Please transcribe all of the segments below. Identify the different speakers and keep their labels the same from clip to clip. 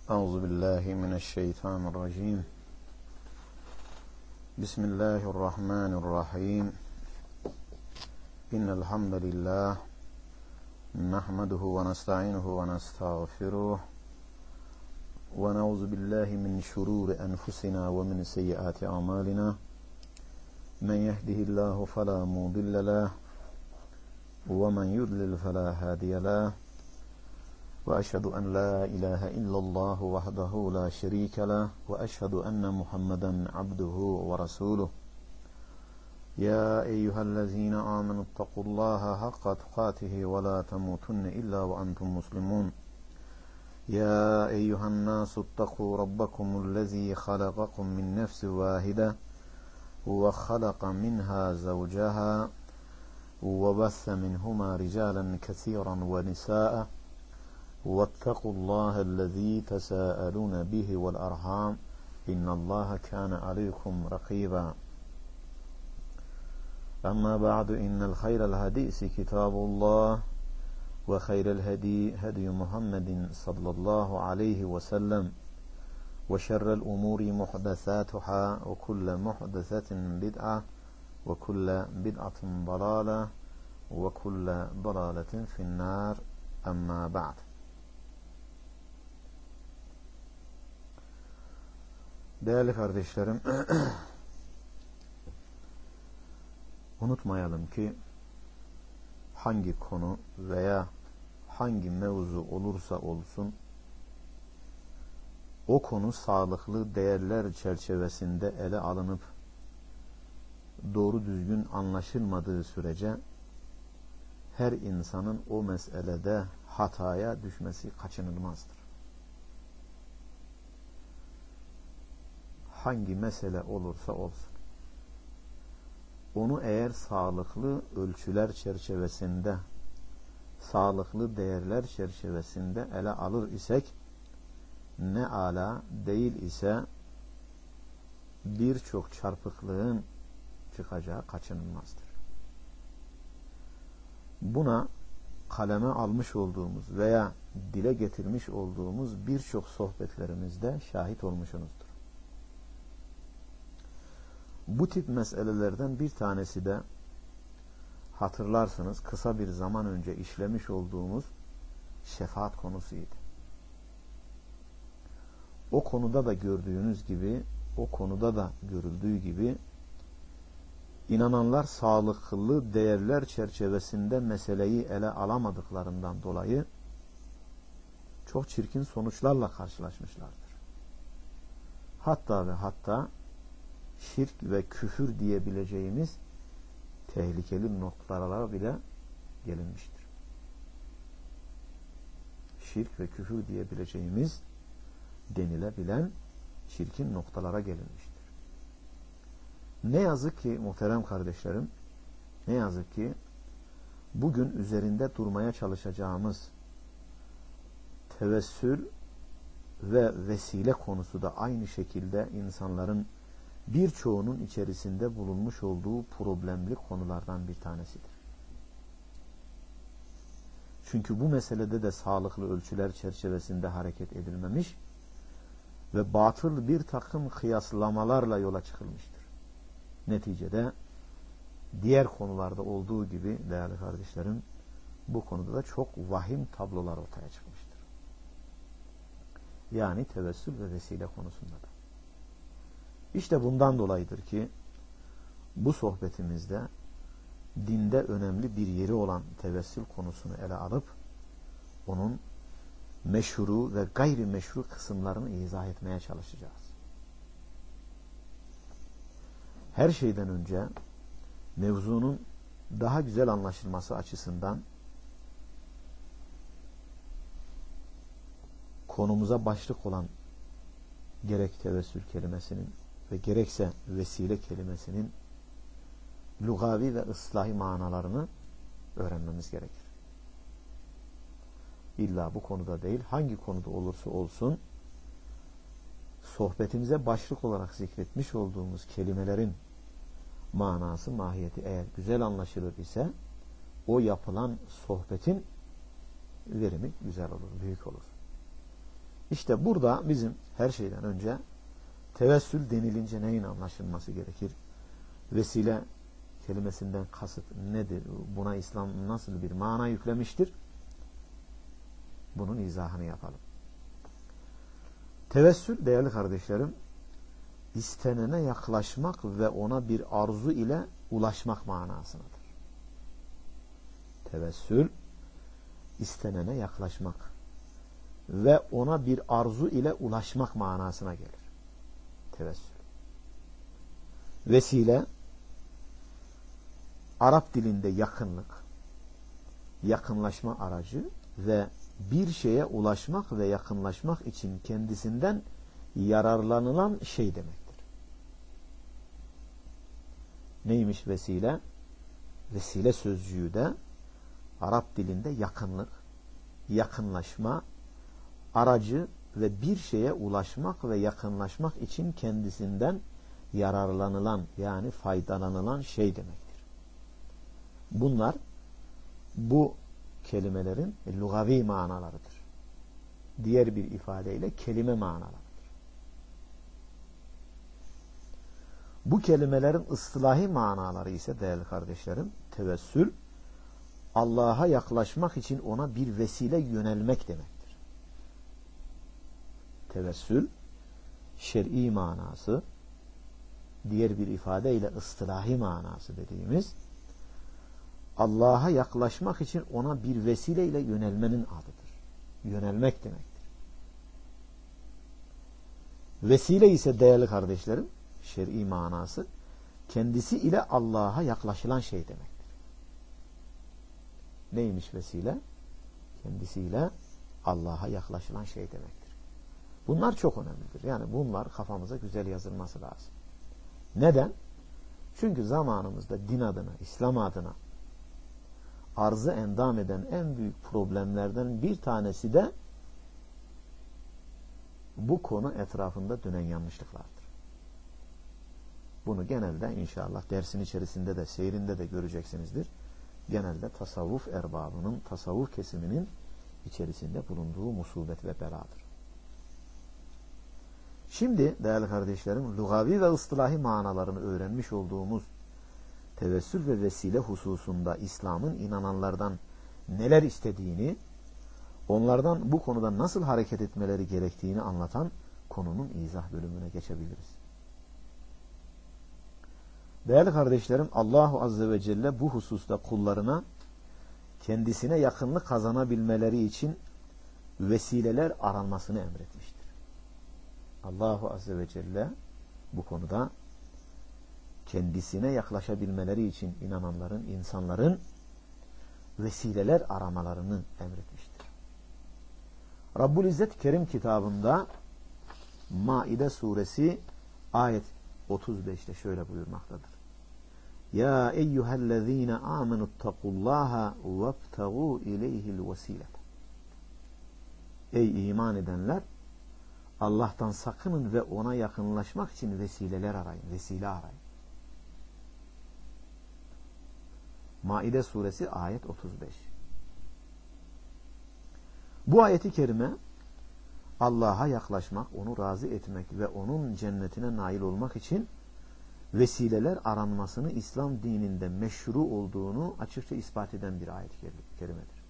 Speaker 1: Euzubillahimineşşeytanirracim. Bismillahirrahmanirrahim. İnnel hamdalillah nahmeduhu ve nestainuhu ve nestağfiruh ve na'uzu billahi min şururi enfusina ve min seyyiati amalina. Men yehdihillahu fela mudille leh ve men yudlil fela hadiye leh. وأشهد أن لا إله إلا الله وحده لا شريك له وأشهد أن محمدا عبده ورسوله يا أيها الذين آمنوا اتقوا الله حق تقاته ولا تموتن إلا وأنتم مسلمون يا أيها الناس اتقوا ربكم الذي خلقكم من نفس واحدة وخلق منها زوجها وبث منهما رجالا كثيرا ونساء واتقوا الله الذي تساءلون به والأرحام إن الله كان عليكم رقيبا أما بعد إن الخير الحديث كتاب الله وخير الهدي هدي محمد صلى الله عليه وسلم وشر الأمور محدثاتها وكل محدثة بدعة وكل بدعة ضلالة وكل ضلالة في النار أما بعد. Değerli kardeşlerim, unutmayalım ki hangi konu veya hangi mevzu olursa olsun o konu sağlıklı değerler çerçevesinde ele alınıp doğru düzgün anlaşılmadığı sürece her insanın o meselede hataya düşmesi kaçınılmazdır. Hangi mesele olursa olsun, onu eğer sağlıklı ölçüler çerçevesinde, sağlıklı değerler çerçevesinde ele alır isek, ne ala, değil ise birçok çarpıklığın çıkacağı kaçınılmazdır. Buna kaleme almış olduğumuz veya dile getirmiş olduğumuz birçok sohbetlerimizde şahit olmuşsunuzdur. Bu tip meselelerden bir tanesi de hatırlarsınız kısa bir zaman önce işlemiş olduğumuz şefaat konusuydu. O konuda da gördüğünüz gibi, o konuda da görüldüğü gibi inananlar sağlıklı değerler çerçevesinde meseleyi ele alamadıklarından dolayı çok çirkin sonuçlarla karşılaşmışlardır. Hatta ve hatta şirk ve küfür diyebileceğimiz tehlikeli noktalara bile gelinmiştir. Şirk ve küfür diyebileceğimiz denilebilen çirkin noktalara gelinmiştir. Ne yazık ki muhterem kardeşlerim, ne yazık ki bugün üzerinde durmaya çalışacağımız tevessül ve vesile konusu da aynı şekilde insanların birçoğunun içerisinde bulunmuş olduğu problemli konulardan bir tanesidir. Çünkü bu meselede de sağlıklı ölçüler çerçevesinde hareket edilmemiş ve batıl bir takım kıyaslamalarla yola çıkılmıştır. Neticede diğer konularda olduğu gibi değerli kardeşlerim, bu konuda da çok vahim tablolar ortaya çıkmıştır. Yani tevessül ve vesile konusunda da. İşte bundan dolayıdır ki bu sohbetimizde dinde önemli bir yeri olan tevessül konusunu ele alıp onun meşru ve gayri meşru kısımlarını izah etmeye çalışacağız. Her şeyden önce mevzunun daha güzel anlaşılması açısından konumuza başlık olan gerek tevessül kelimesinin ve gerekse vesile kelimesinin lugavi ve ıslahi manalarını öğrenmemiz gerekir. İlla bu konuda değil, hangi konuda olursa olsun sohbetimize başlık olarak zikretmiş olduğumuz kelimelerin manası, mahiyeti eğer güzel anlaşılır ise o yapılan sohbetin verimi güzel olur, büyük olur. İşte burada bizim her şeyden önce tevessül denilince neyin anlaşılması gerekir? Vesile kelimesinden kasıt nedir? Buna İslam nasıl bir mana yüklemiştir? Bunun izahını yapalım. Tevessül değerli kardeşlerim, istenene yaklaşmak ve ona bir arzu ile ulaşmak manasındadır. Tevessül, istenene yaklaşmak ve ona bir arzu ile ulaşmak manasına gelir. Tevessül. Vesile, Arap dilinde yakınlık, yakınlaşma aracı ve bir şeye ulaşmak ve yakınlaşmak için kendisinden yararlanılan şey demektir. Neymiş vesile? Vesile sözcüğü de Arap dilinde yakınlık, yakınlaşma aracı ve bir şeye ulaşmak ve yakınlaşmak için kendisinden yararlanılan yani faydalanılan şey demektir. Bunlar bu kelimelerin lugavi manalarıdır. Diğer bir ifadeyle kelime manalarıdır. Bu kelimelerin ıslahi manaları ise değerli kardeşlerim, tevessül, Allah'a yaklaşmak için ona bir vesile yönelmek demektir. Tevessül, şer'i manası, diğer bir ifadeyle ıslahi manası dediğimiz, Allah'a yaklaşmak için ona bir vesileyle yönelmenin adıdır. Yönelmek demektir. Vesile ise değerli kardeşlerim, şer'i manası, kendisi ile Allah'a yaklaşılan şey demektir. Neymiş vesile? Kendisiyle Allah'a yaklaşılan şey demektir. Bunlar çok önemlidir. Yani bunlar kafamıza güzel yazılması lazım. Neden? Çünkü zamanımızda din adına, İslam adına arzı endam eden en büyük problemlerden bir tanesi de bu konu etrafında dönen yanlışlıklardır. Bunu genelde inşallah dersin içerisinde de seyrinde de göreceksinizdir. Genelde tasavvuf erbabının, tasavvuf kesiminin içerisinde bulunduğu musibet ve beladır. Şimdi değerli kardeşlerim, lugavi ve ıslahi manalarını öğrenmiş olduğumuz tevessül ve vesile hususunda İslam'ın inananlardan neler istediğini, onlardan bu konuda nasıl hareket etmeleri gerektiğini anlatan konunun izah bölümüne geçebiliriz. Değerli kardeşlerim, Allahu Azze ve Celle bu hususta kullarına kendisine yakınlık kazanabilmeleri için vesileler aranmasını emretmiştir. Allahu Azze ve Celle bu konuda kendisine yaklaşabilmeleri için inananların, insanların vesileler aramalarını emretmiştir. Rabbul İzzet Kerim kitabında Maide suresi ayet 35'te şöyle buyurmaktadır. Ya eyyühellezine amenuttakullaha vebtegu ileyhil vesilet. Ey iman edenler, Allah'tan sakının ve ona yakınlaşmak için vesileler arayın, vesile arayın. Maide suresi ayet 35. Bu ayeti kerime Allah'a yaklaşmak, onu razı etmek ve onun cennetine nail olmak için vesileler aranmasını İslam dininde meşru olduğunu açıkça ispat eden bir ayet-i kerimedir.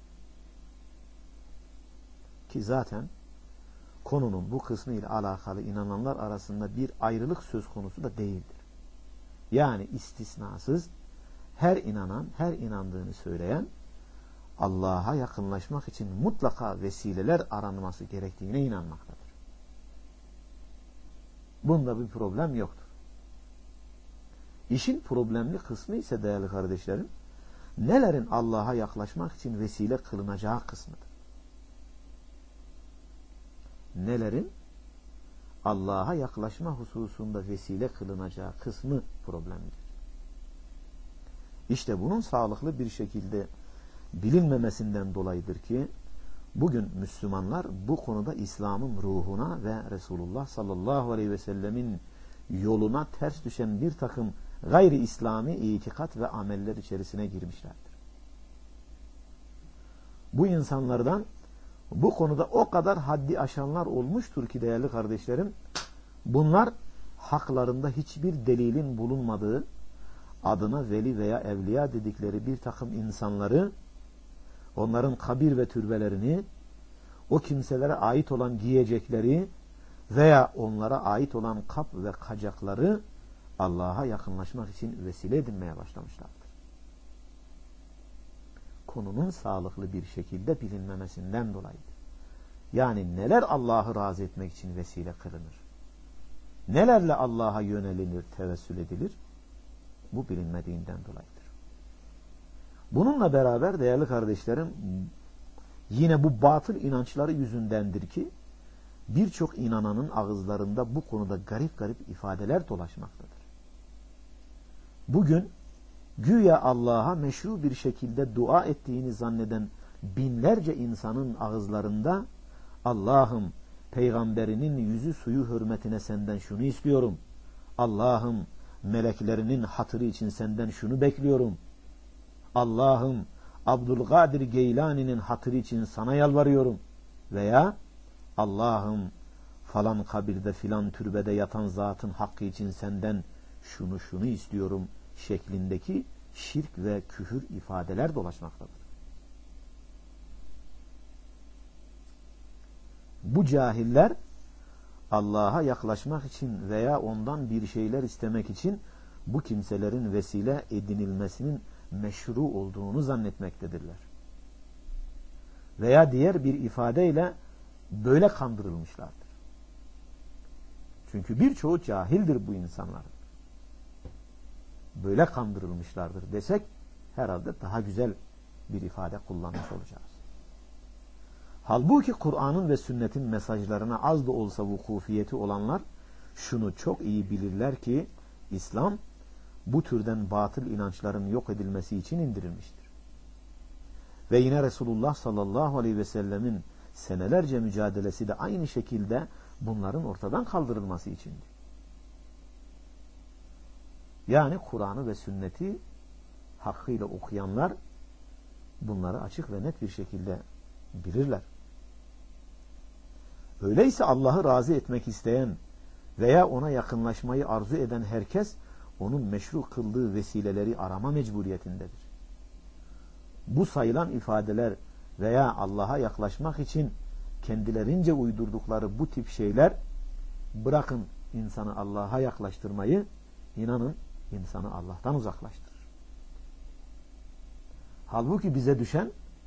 Speaker 1: Ki zaten konunun bu kısmı ile alakalı inananlar arasında bir ayrılık söz konusu da değildir. Yani istisnasız her inanan, her inandığını söyleyen Allah'a yakınlaşmak için mutlaka vesileler aranması gerektiğine inanmaktadır. Bunda bir problem yoktur. İşin problemli kısmı ise değerli kardeşlerim, nelerin Allah'a yaklaşmak için vesile kılınacağı kısmıdır. Nelerin Allah'a yaklaşma hususunda vesile kılınacağı kısmı problemlidir. İşte bunun sağlıklı bir şekilde bilinmemesinden dolayıdır ki bugün Müslümanlar bu konuda İslam'ın ruhuna ve Resulullah sallallahu aleyhi ve sellemin yoluna ters düşen bir takım gayri İslami itikat ve ameller içerisine girmişlerdir. Bu insanlardan Bu konuda o kadar haddi aşanlar olmuştur ki değerli kardeşlerim, bunlar haklarında hiçbir delilin bulunmadığı, adına veli veya evliya dedikleri bir takım insanları, onların kabir ve türbelerini, o kimselere ait olan giyecekleri veya onlara ait olan kap ve kacakları Allah'a yakınlaşmak için vesile edinmeye başlamışlardır. Konunun sağlıklı bir şekilde bilinmemesinden dolayıdır. Yani neler Allah'ı razı etmek için vesile kılınır? Nelerle Allah'a yönelilir, tevessül edilir? Bu bilinmediğinden dolayıdır. Bununla beraber değerli kardeşlerim, yine bu batıl inançları yüzündendir ki birçok inananın ağızlarında bu konuda garip garip ifadeler dolaşmaktadır. Bugün güya Allah'a meşru bir şekilde dua ettiğini zanneden binlerce insanın ağızlarında Allah'ım peygamberinin yüzü suyu hürmetine senden şunu istiyorum. Allah'ım meleklerinin hatırı için senden şunu bekliyorum. Allah'ım Abdülkadir Geylani'nin hatırı için sana yalvarıyorum. Veya Allah'ım falan kabirde filan türbede yatan zatın hakkı için senden şunu istiyorum şeklindeki şirk ve küfür ifadeler dolaşmaktadır. Bu cahiller Allah'a yaklaşmak için veya ondan bir şeyler istemek için bu kimselerin vesile edinilmesinin meşru olduğunu zannetmektedirler. Veya diğer bir ifadeyle böyle kandırılmışlardır. Çünkü birçoğu cahildir bu insanlar. Böyle kandırılmışlardır desek herhalde daha güzel bir ifade kullanmış olacağız. Halbuki Kur'an'ın ve sünnetin mesajlarına az da olsa vukufiyeti olanlar şunu çok iyi bilirler ki İslam bu türden batıl inançların yok edilmesi için indirilmiştir. Ve yine Resulullah sallallahu aleyhi ve sellemin senelerce mücadelesi de aynı şekilde bunların ortadan kaldırılması içindir. Yani Kur'an'ı ve sünneti hakkıyla okuyanlar bunları açık ve net bir şekilde bilirler. Öyleyse Allah'ı razı etmek isteyen veya ona yakınlaşmayı arzu eden herkes onun meşru kıldığı vesileleri arama mecburiyetindedir. Bu sayılan ifadeler veya Allah'a yaklaşmak için kendilerince uydurdukları bu tip şeyler bırakın insanı Allah'a yaklaştırmayı, inanın insanı Allah'tan uzaklaştırır. Halbuki bize düşen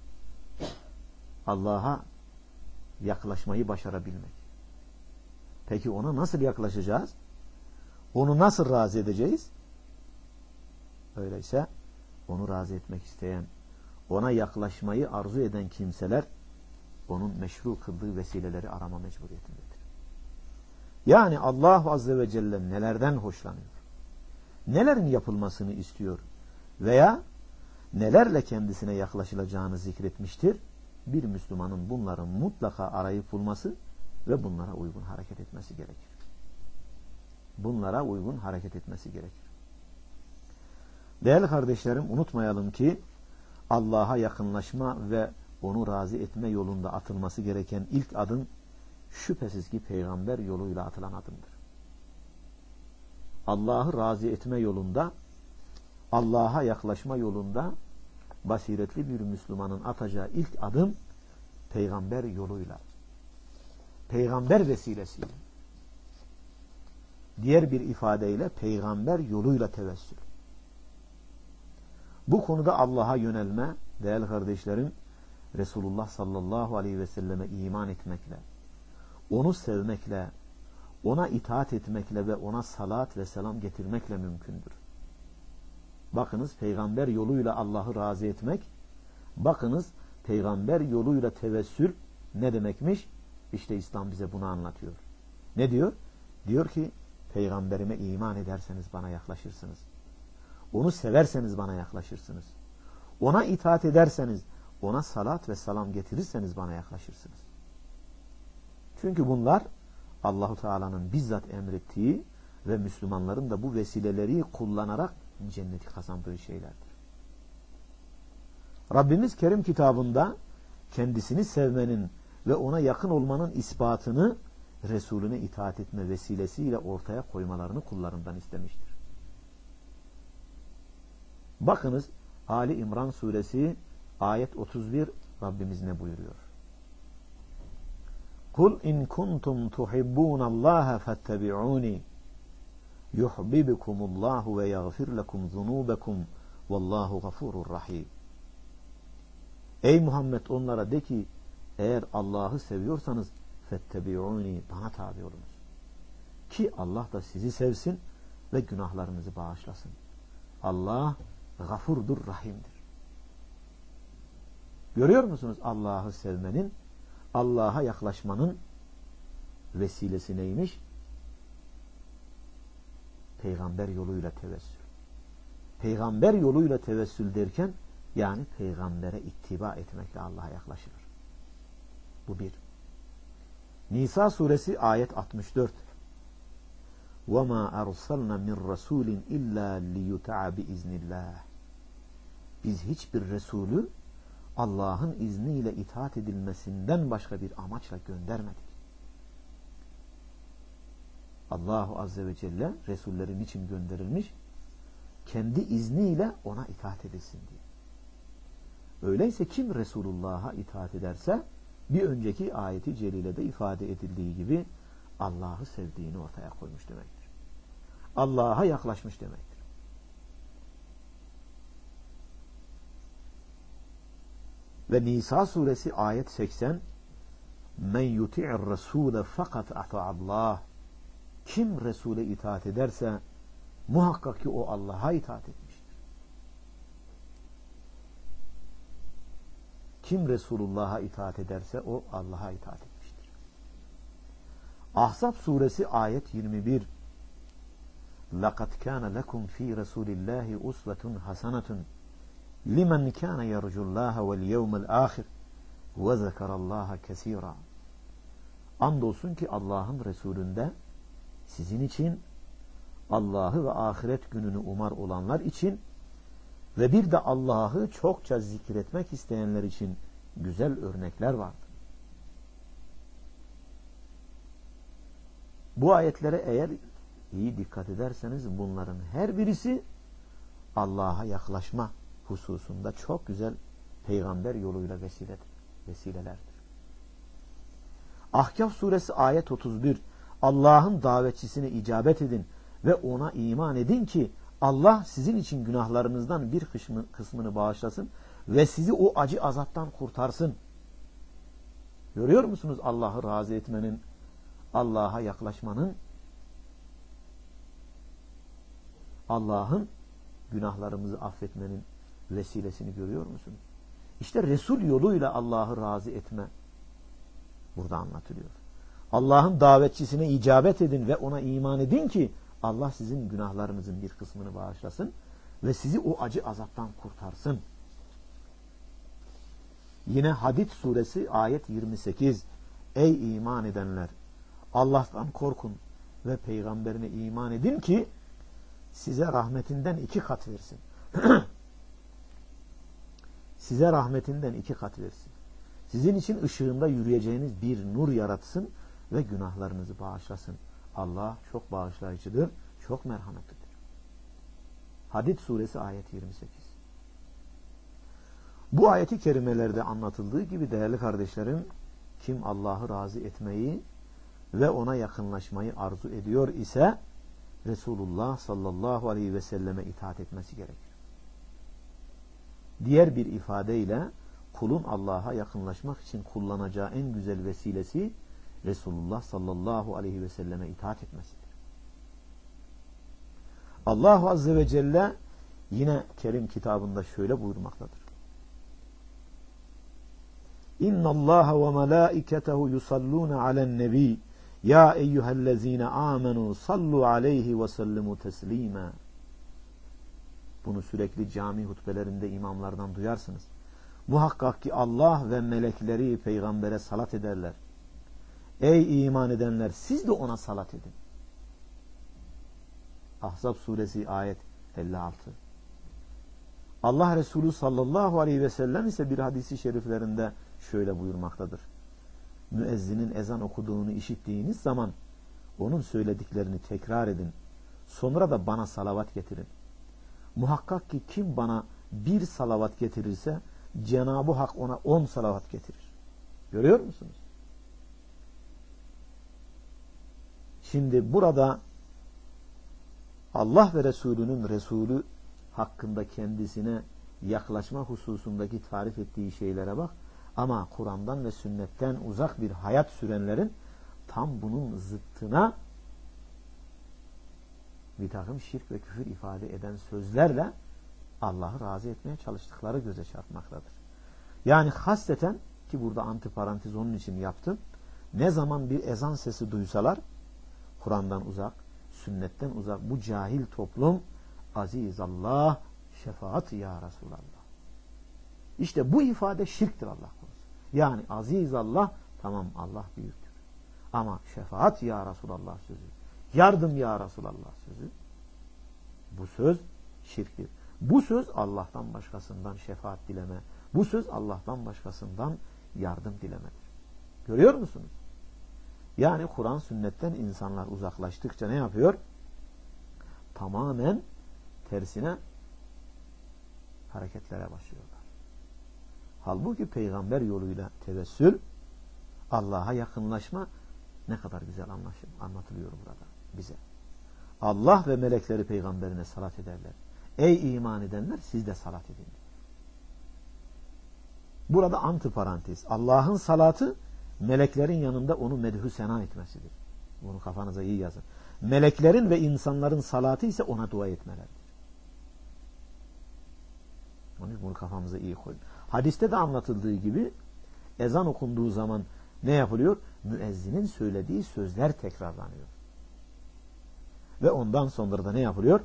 Speaker 1: Allah'a yaklaşmayı başarabilmek. Peki ona nasıl yaklaşacağız? Onu nasıl razı edeceğiz? Öyleyse onu razı etmek isteyen, ona yaklaşmayı arzu eden kimseler onun meşru kıldığı vesileleri arama mecburiyetindedir. Yani Allah Azze ve Celle nelerden hoşlanıyor? Nelerin yapılmasını istiyor? Veya nelerle kendisine yaklaşılacağını zikretmiştir? Bir Müslümanın bunları mutlaka arayıp bulması ve bunlara uygun hareket etmesi gerekir. Bunlara uygun hareket etmesi gerekir. Değerli kardeşlerim, unutmayalım ki Allah'a yakınlaşma ve onu razı etme yolunda atılması gereken ilk adım şüphesiz ki peygamber yoluyla atılan adımdır. Allah'ı razı etme yolunda, Allah'a yaklaşma yolunda basiretli bir Müslümanın atacağı ilk adım peygamber yoluyla, peygamber vesilesiyle, diğer bir ifadeyle peygamber yoluyla tevessül. Bu konuda Allah'a yönelme, değerli kardeşlerim, Resulullah sallallahu aleyhi ve selleme iman etmekle, onu sevmekle, ona itaat etmekle ve ona salat ve selam getirmekle mümkündür. Bakınız peygamber yoluyla Allah'ı razı etmek, bakınız peygamber yoluyla tevessül ne demekmiş? İşte İslam bize bunu anlatıyor. Ne diyor? Diyor ki peygamberime iman ederseniz bana yaklaşırsınız. Onu severseniz bana yaklaşırsınız. Ona itaat ederseniz, ona salat ve selam getirirseniz bana yaklaşırsınız. Çünkü bunlar Allahu Teala'nın bizzat emrettiği ve Müslümanların da bu vesileleri kullanarak cenneti kazandığı şeylerdir. Rabbimiz Kerim kitabında kendisini sevmenin ve ona yakın olmanın ispatını Resulüne itaat etme vesilesiyle ortaya koymalarını kullarından istemiştir. Bakınız Ali İmran suresi ayet 31 Rabbimiz ne buyuruyor? Kul in kuntum tuhibbunallaha fattabi'uni yuhibbukumullahu ve yaghfir lekum zunubakum vallahu gafurur rahim. Ey Muhammed, onlara de ki eğer Allah'ı seviyorsanız fettebi'uni, bana tabi olunuz. Ki Allah da sizi sevsin ve günahlarınızı bağışlasın. Allah gafurdur, rahimdir. Görüyor musunuz Allah'ı sevmenin, Allah'a yaklaşmanın vesilesi neymiş? Peygamber yoluyla tevessül. Peygamber yoluyla tevessül derken yani peygambere ittiba etmekle Allah'a yaklaşılır. Bu bir. Nisa suresi ayet 64. وَمَا أَرْسَلْنَا مِنْ رَسُولٍ إِلَّا لِيُتَعَ بِإِذْنِ اللّٰهِ. Biz hiçbir Resulü Allah'ın izniyle itaat edilmesinden başka bir amaçla göndermedik. Allahu Azze ve Celle Resullerin için gönderilmiş? Kendi izniyle ona itaat edilsin diye. Öyleyse kim Resulullah'a itaat ederse bir önceki ayeti celilede ifade edildiği gibi Allah'ı sevdiğini ortaya koymuş demektir. Allah'a yaklaşmış demektir. Ve Nisa suresi ayet 80 Men yuti'ir Rasule fakat ata'allah. Kim Resul'e itaat ederse muhakkak ki o Allah'a itaat etmiştir. Kim Resulullah'a itaat ederse o Allah'a itaat etmiştir. Ahzab suresi ayet 21 لَقَدْ كَانَ لَكُمْ ف۪ي رَسُولِ اللّٰهِ اُسْوَةٌ حَسَنَةٌ لِمَنْ كَانَ يَرْجُ اللّٰهَ وَالْيَوْمَ الْآخِرِ وَذَكَرَ اللّٰهَ كَثِيرًا. Andolsun ki Allah'ın Resulünde sizin için, Allah'ı ve ahiret gününü umar olanlar için ve bir de Allah'ı çokça zikretmek isteyenler için güzel örnekler vardır. Bu ayetlere eğer iyi dikkat ederseniz bunların her birisi Allah'a yaklaşma hususunda çok güzel peygamber yoluyla vesilelerdir. Ahkaf suresi ayet 31 Allah'ın davetçisine icabet edin ve ona iman edin ki Allah sizin için günahlarınızdan bir kısmını bağışlasın ve sizi o acı azaptan kurtarsın. Görüyor musunuz Allah'ı razı etmenin, Allah'a yaklaşmanın, Allah'ın günahlarımızı affetmenin vesilesini görüyor musunuz? İşte Resul yoluyla Allah'ı razı etme burada anlatılıyor. Allah'ın davetçisine icabet edin ve ona iman edin ki Allah sizin günahlarınızın bir kısmını bağışlasın ve sizi o acı azaptan kurtarsın. Yine Hadid suresi ayet 28 Ey iman edenler! Allah'tan korkun ve peygamberine iman edin ki size rahmetinden 2 kat versin. Size rahmetinden 2 kat versin. Sizin için ışığında yürüyeceğiniz bir nur yaratsın ve günahlarınızı bağışlasın. Allah çok bağışlayıcıdır, çok merhametlidir. Hadid suresi ayet 28. Bu ayeti kerimelerde anlatıldığı gibi değerli kardeşlerim, kim Allah'ı razı etmeyi ve ona yakınlaşmayı arzu ediyor ise Resulullah sallallahu aleyhi ve selleme itaat etmesi gerekir. Diğer bir ifadeyle kulun Allah'a yakınlaşmak için kullanacağı en güzel vesilesi Resulullah sallallahu aleyhi ve selleme itaat etmesidir. Allah Azze ve Celle yine Kerim kitabında şöyle buyurmaktadır. İnna Allah ve melaiketehu yusalluna alen nebi ya eyyühellezine amenu sallu aleyhi ve sellimu teslima. Bunu sürekli cami hutbelerinde imamlardan duyarsınız. Muhakkak ki Allah ve melekleri peygambere salat ederler. Ey iman edenler, siz de ona salat edin. Ahzab suresi ayet 56. Allah Resulü sallallahu aleyhi ve sellem ise bir hadisi şeriflerinde şöyle buyurmaktadır. müezzinin ezan okuduğunu işittiğiniz zaman onun söylediklerini tekrar edin. Sonra da bana salavat getirin. Muhakkak ki kim bana bir salavat getirirse Cenab-ı Hak ona 10 salavat getirir. Görüyor musunuz? Şimdi burada Allah ve Resulü hakkında kendisine yaklaşma hususundaki tarif ettiği şeylere bak. Ama Kur'an'dan ve sünnetten uzak bir hayat sürenlerin tam bunun zıttına bir takım şirk ve küfür ifade eden sözlerle Allah'ı razı etmeye çalıştıkları göze çarpmaktadır. Yani hasreten, ki burada antiparantez onun için yaptım, ne zaman bir ezan sesi duysalar Kur'an'dan uzak, sünnetten uzak bu cahil toplum aziz Allah, şefaat ya Resulallah. İşte bu ifade şirktir Allah korusun. Yani aziz Allah, tamam Allah büyüktür. Ama şefaat ya Resulallah sözü, yardım ya Resulallah sözü, bu söz şirktir. Bu söz Allah'tan başkasından şefaat dileme, bu söz Allah'tan başkasından yardım dilemedir. Görüyor musunuz? Yani Kur'an sünnetten insanlar uzaklaştıkça ne yapıyor? Tamamen tersine hareketlere başlıyorlar. Halbuki peygamber yoluyla tevessül, Allah'a yakınlaşma ne kadar güzel anlatılıyor burada bize. Allah ve melekleri peygamberine salat ederler. Ey iman edenler, siz de salat edin. Burada antiparantez. Allah'ın salatı meleklerin yanında onu medhü sena etmesidir. Bunu kafanıza iyi yazın. Meleklerin ve insanların salatı ise ona dua etmelerdir. Bunu kafamıza iyi koyun. Hadiste de anlatıldığı gibi ezan okunduğu zaman ne yapılıyor? Müezzinin söylediği sözler tekrarlanıyor. Ve ondan sonra da ne yapılıyor?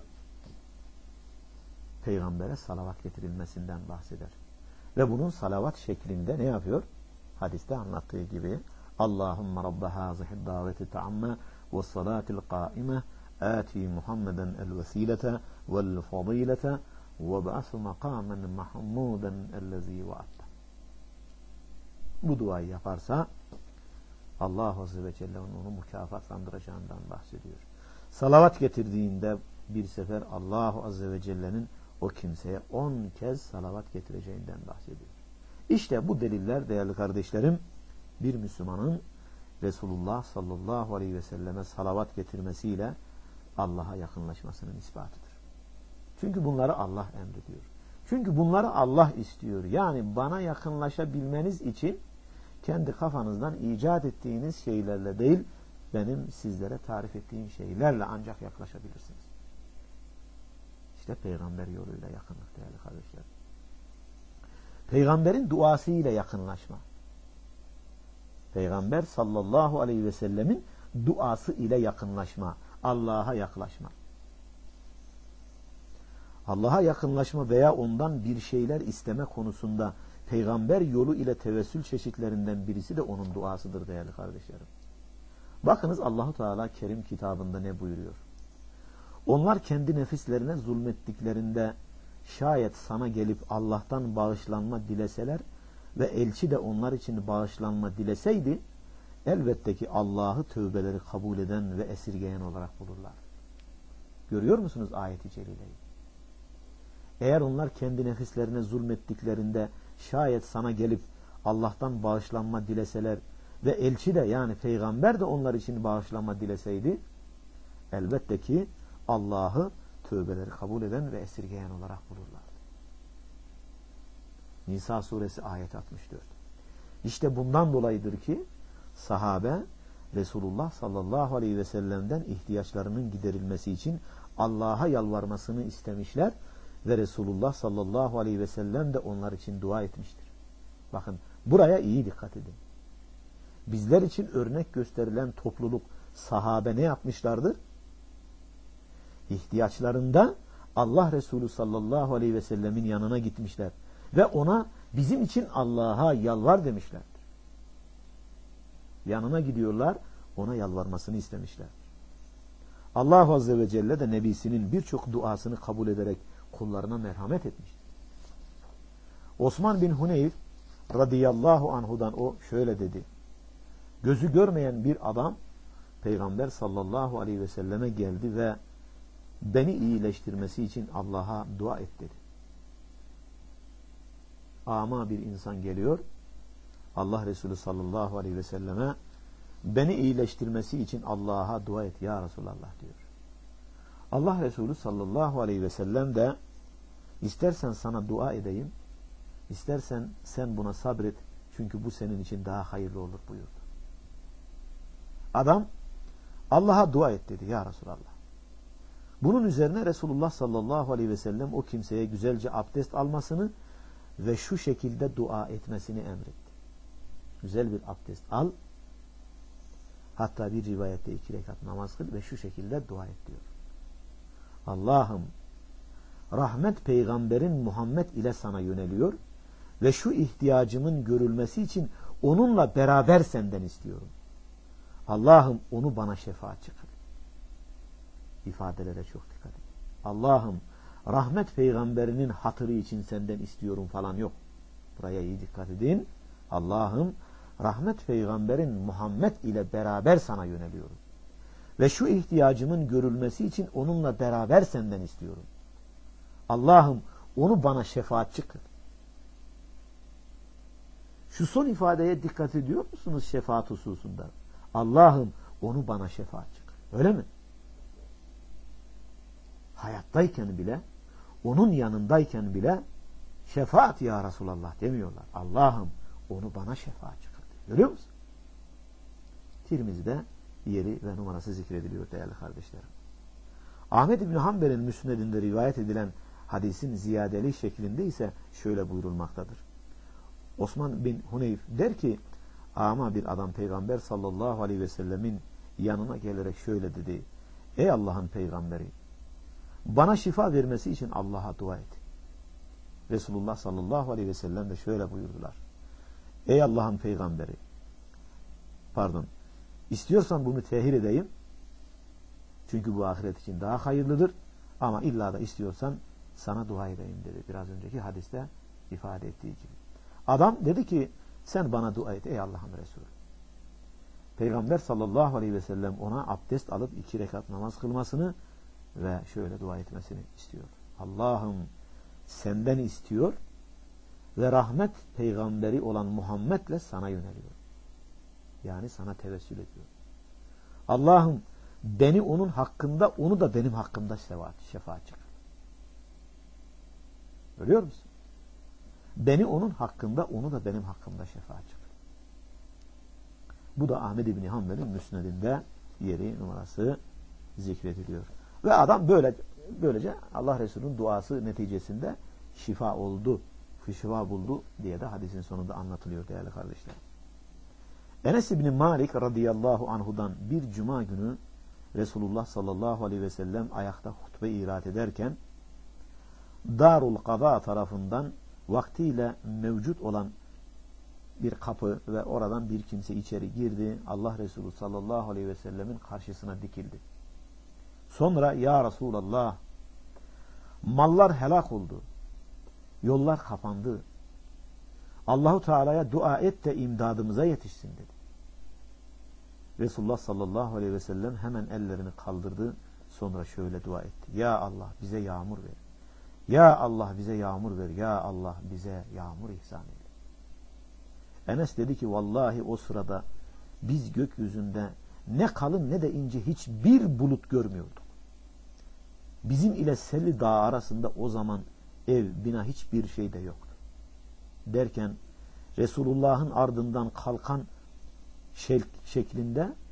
Speaker 1: Peygambere salavat getirilmesinden bahseder. Ve bunun salavat şeklinde ne yapıyor? Hadiste anlattığı gibi Allahümme Rabbe hâzihid daveti ta'amme ve salatil qâime âti Muhammeden el-vesilete vel-fadîlete ve ba'su makâmen mahmûden ellezî va'atte. Bu duayı yaparsa Allah Azze ve Celle onu mükafatlandıracağından bahsediyor. Salavat getirdiğinde bir sefer Allah Azze ve Celle'nin o kimseye 10 kez salavat getireceğinden bahsediyor. İşte bu deliller değerli kardeşlerim, bir Müslümanın Resulullah sallallahu aleyhi ve selleme salavat getirmesiyle Allah'a yakınlaşmasının ispatıdır. Çünkü bunları Allah emrediyor. Çünkü bunları Allah istiyor. Yani bana yakınlaşabilmeniz için kendi kafanızdan icat ettiğiniz şeylerle değil, benim sizlere tarif ettiğim şeylerle ancak yaklaşabilirsiniz. İşte peygamber yoluyla yakınlık değerli kardeşler. Peygamberin duası ile yakınlaşma. Peygamber sallallahu aleyhi ve sellemin duası ile yakınlaşma. Allah'a yaklaşma. Allah'a yakınlaşma veya ondan bir şeyler isteme konusunda peygamber yolu ile tevessül çeşitlerinden birisi de onun duasıdır değerli kardeşlerim. Bakınız Allah-u Teala Kerim kitabında ne buyuruyor? Onlar kendi nefislerine zulmettiklerinde şayet sana gelip Allah'tan bağışlanma dileseler ve elçi de onlar için bağışlanma dileseydi elbette ki Allah'ı tövbeleri kabul eden ve esirgeyen olarak bulurlar. Görüyor musunuz ayet-i celileyi? Eğer onlar kendi nefislerine zulmettiklerinde şayet sana gelip Allah'tan bağışlanma dileseler ve elçi de yani peygamber de onlar için bağışlanma dileseydi elbette ki Allah'ı tövbeleri kabul eden ve esirgeyen olarak bulurlar. Nisa suresi ayet 64. İşte bundan dolayıdır ki sahabe Resulullah sallallahu aleyhi ve sellem'den ihtiyaçlarının giderilmesi için Allah'a yalvarmasını istemişler ve Resulullah sallallahu aleyhi ve sellem de onlar için dua etmiştir. Bakın buraya iyi dikkat edin. Bizler için örnek gösterilen topluluk sahabe ne yapmışlardır? İhtiyaçlarında Allah Resulü sallallahu aleyhi ve sellemin yanına gitmişler ve ona bizim için Allah'a yalvar demişlerdir. Yanına gidiyorlar, ona yalvarmasını istemişler. Allah Azze ve Celle de Nebisinin birçok duasını kabul ederek kullarına merhamet etmiştir. Osman bin Huneyf radıyallahu anhudan o şöyle dedi. Gözü görmeyen bir adam Peygamber sallallahu aleyhi ve selleme geldi ve beni iyileştirmesi için Allah'a dua et dedi. Ama bir insan geliyor, Allah Resulü sallallahu aleyhi ve selleme beni iyileştirmesi için Allah'a dua et ya Resulallah diyor. Allah Resulü sallallahu aleyhi ve sellem de istersen sana dua edeyim, istersen sen buna sabret çünkü bu senin için daha hayırlı olur buyurdu. Adam Allah'a dua et dedi ya Resulallah. Bunun üzerine Resulullah sallallahu aleyhi ve sellem o kimseye güzelce abdest almasını ve şu şekilde dua etmesini emretti. Güzel bir abdest al, hatta bir rivayette 2 rekat namaz kıl ve şu şekilde dua et diyor. Allah'ım, rahmet peygamberin Muhammed ile sana yöneliyor ve şu ihtiyacımın görülmesi için onunla beraber senden istiyorum. Allah'ım onu bana şefaatçi kıl. İfadelere çok dikkat edin. Allah'ım, rahmet peygamberinin hatırı için senden istiyorum falan yok. Buraya iyi dikkat edin. Allah'ım, rahmet peygamberin Muhammed ile beraber sana yöneliyorum. Ve şu ihtiyacımın görülmesi için onunla beraber senden istiyorum. Allah'ım onu bana şefaatçi kıl. Şu son ifadeye dikkat ediyor musunuz şefaat hususunda? Allah'ım onu bana şefaatçi kıl. Öyle mi? Hayattayken bile, onun yanındayken bile şefaat ya Resulallah demiyorlar. Allah'ım onu bana şefaatçi kıl. Görüyor musun? Tirmizi'de yeri ve numarası zikrediliyor değerli kardeşlerim. Ahmed İbni Hanbel'in müsnedinde rivayet edilen hadisin ziyadeli şeklinde ise şöyle buyurulmaktadır. Osman bin Huneyf der ki, ama bir adam Peygamber sallallahu aleyhi ve sellemin yanına gelerek şöyle dedi. Ey Allah'ın peygamberi, bana şifa vermesi için Allah'a dua et. Resulullah sallallahu aleyhi ve sellem de şöyle buyurdular. Ey Allah'ın peygamberi, istiyorsan bunu tehir edeyim. Çünkü bu ahiret için daha hayırlıdır. Ama illa da istiyorsan sana dua edeyim dedi. Biraz önceki hadiste ifade ettiği gibi. Adam dedi ki sen bana dua et ey Allah'ın Resulü. Peygamber sallallahu aleyhi ve sellem ona abdest alıp 2 rekat namaz kılmasını ve şöyle dua etmesini istiyor. Allah'ım senden istiyor ve rahmet peygamberi olan Muhammed'le sana yöneliyor. Yani sana tevessül ediyor. Allah'ım beni onun hakkında, onu da benim hakkımda şefaatçi kıl. Görüyor musun? Beni onun hakkında, onu da benim hakkımda şefaatçi kıl. Bu da Ahmed İbni Hanbel'in müsnedinde yeri numarası zikrediliyor. Ve adam böylece Allah Resulü'nün duası neticesinde şifa oldu, şifa buldu diye de hadisin sonunda anlatılıyor değerli kardeşler. Enes İbni Malik radıyallahu anhudan bir cuma günü Resulullah sallallahu aleyhi ve sellem ayakta hutbe irad ederken Darul Qada tarafından vaktiyle mevcut olan bir kapı ve oradan bir kimse içeri girdi. Allah Resulü sallallahu aleyhi ve sellemin karşısına dikildi. Sonra ya Resulallah mallar helak oldu. Yollar kapandı. Allahu Teala'ya dua et de imdadımıza yetişsin dedi. Resulullah sallallahu aleyhi ve sellem hemen ellerini kaldırdı. Sonra şöyle dua etti. Ya Allah bize yağmur ver. Ya Allah bize yağmur ver. Ya Allah bize yağmur ihsan eyle. Enes dedi ki vallahi o sırada biz gökyüzünde ne kalın ne de ince hiçbir bulut görmüyorduk. Bizim ile Selli Dağı arasında o zaman ev, bina hiçbir şey de yoktu. Derken Resulullah'ın ardından kalkan şeklinde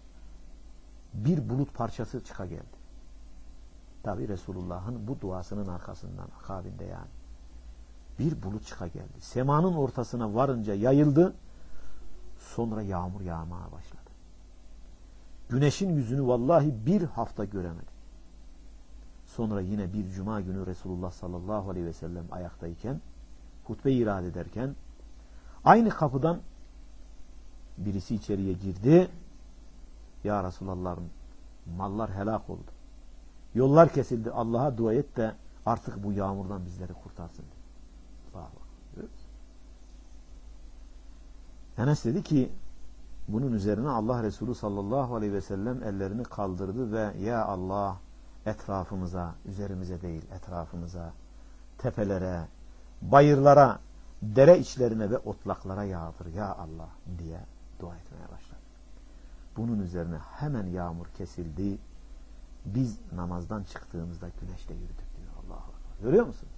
Speaker 1: bir bulut parçası çıka geldi. Tabi Resulullah'ın bu duasının arkasından, akabinde yani. Bir bulut çıka geldi. Semanın ortasına varınca yayıldı. Sonra yağmur yağmaya başladı. Güneşin yüzünü vallahi bir hafta göremedi. Sonra yine bir cuma günü Resulullah sallallahu aleyhi ve sellem ayaktayken, hutbe irad ederken, aynı kapıdan birisi içeriye girdi. Ya Resulallah'ım mallar helak oldu. Yollar kesildi. Allah'a dua et de artık bu yağmurdan bizleri kurtarsın. Allah'a bak. Enes dedi ki Bunun üzerine Allah Resulü sallallahu aleyhi ve sellem ellerini kaldırdı ve ya Allah etrafımıza, üzerimize değil etrafımıza, tepelere, bayırlara, dere içlerine ve otlaklara yağdır ya Allah diye dua etmeye başladı. Bunun üzerine hemen yağmur kesildi. Biz namazdan çıktığımızda güneşle yürüdük diyor Allah'a. Görüyor musunuz?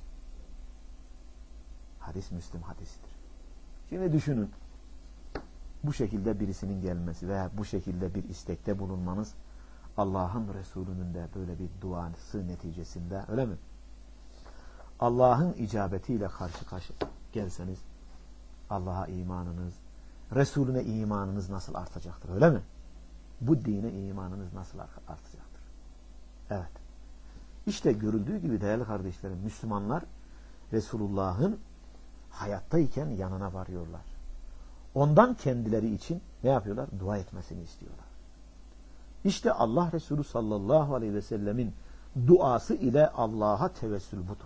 Speaker 1: Hadis Müslim hadisidir. Şimdi düşünün. Bu şekilde birisinin gelmesi veya bu şekilde bir istekte bulunmanız Allah'ın Resulü'nün de böyle bir duası neticesinde, öyle mi? Allah'ın icabetiyle karşı karşıya gelseniz Allah'a imanınız, Resulüne imanınız nasıl artacaktır, öyle mi? Bu dine imanınız nasıl artacaktır? Evet. İşte görüldüğü gibi değerli kardeşlerim, Müslümanlar Resulullah'ın hayattayken yanına varıyorlar. Ondan kendileri için ne yapıyorlar? Dua etmesini istiyorlar. İşte Allah Resulü sallallahu aleyhi ve sellemin duası ile Allah'a tevessül budur.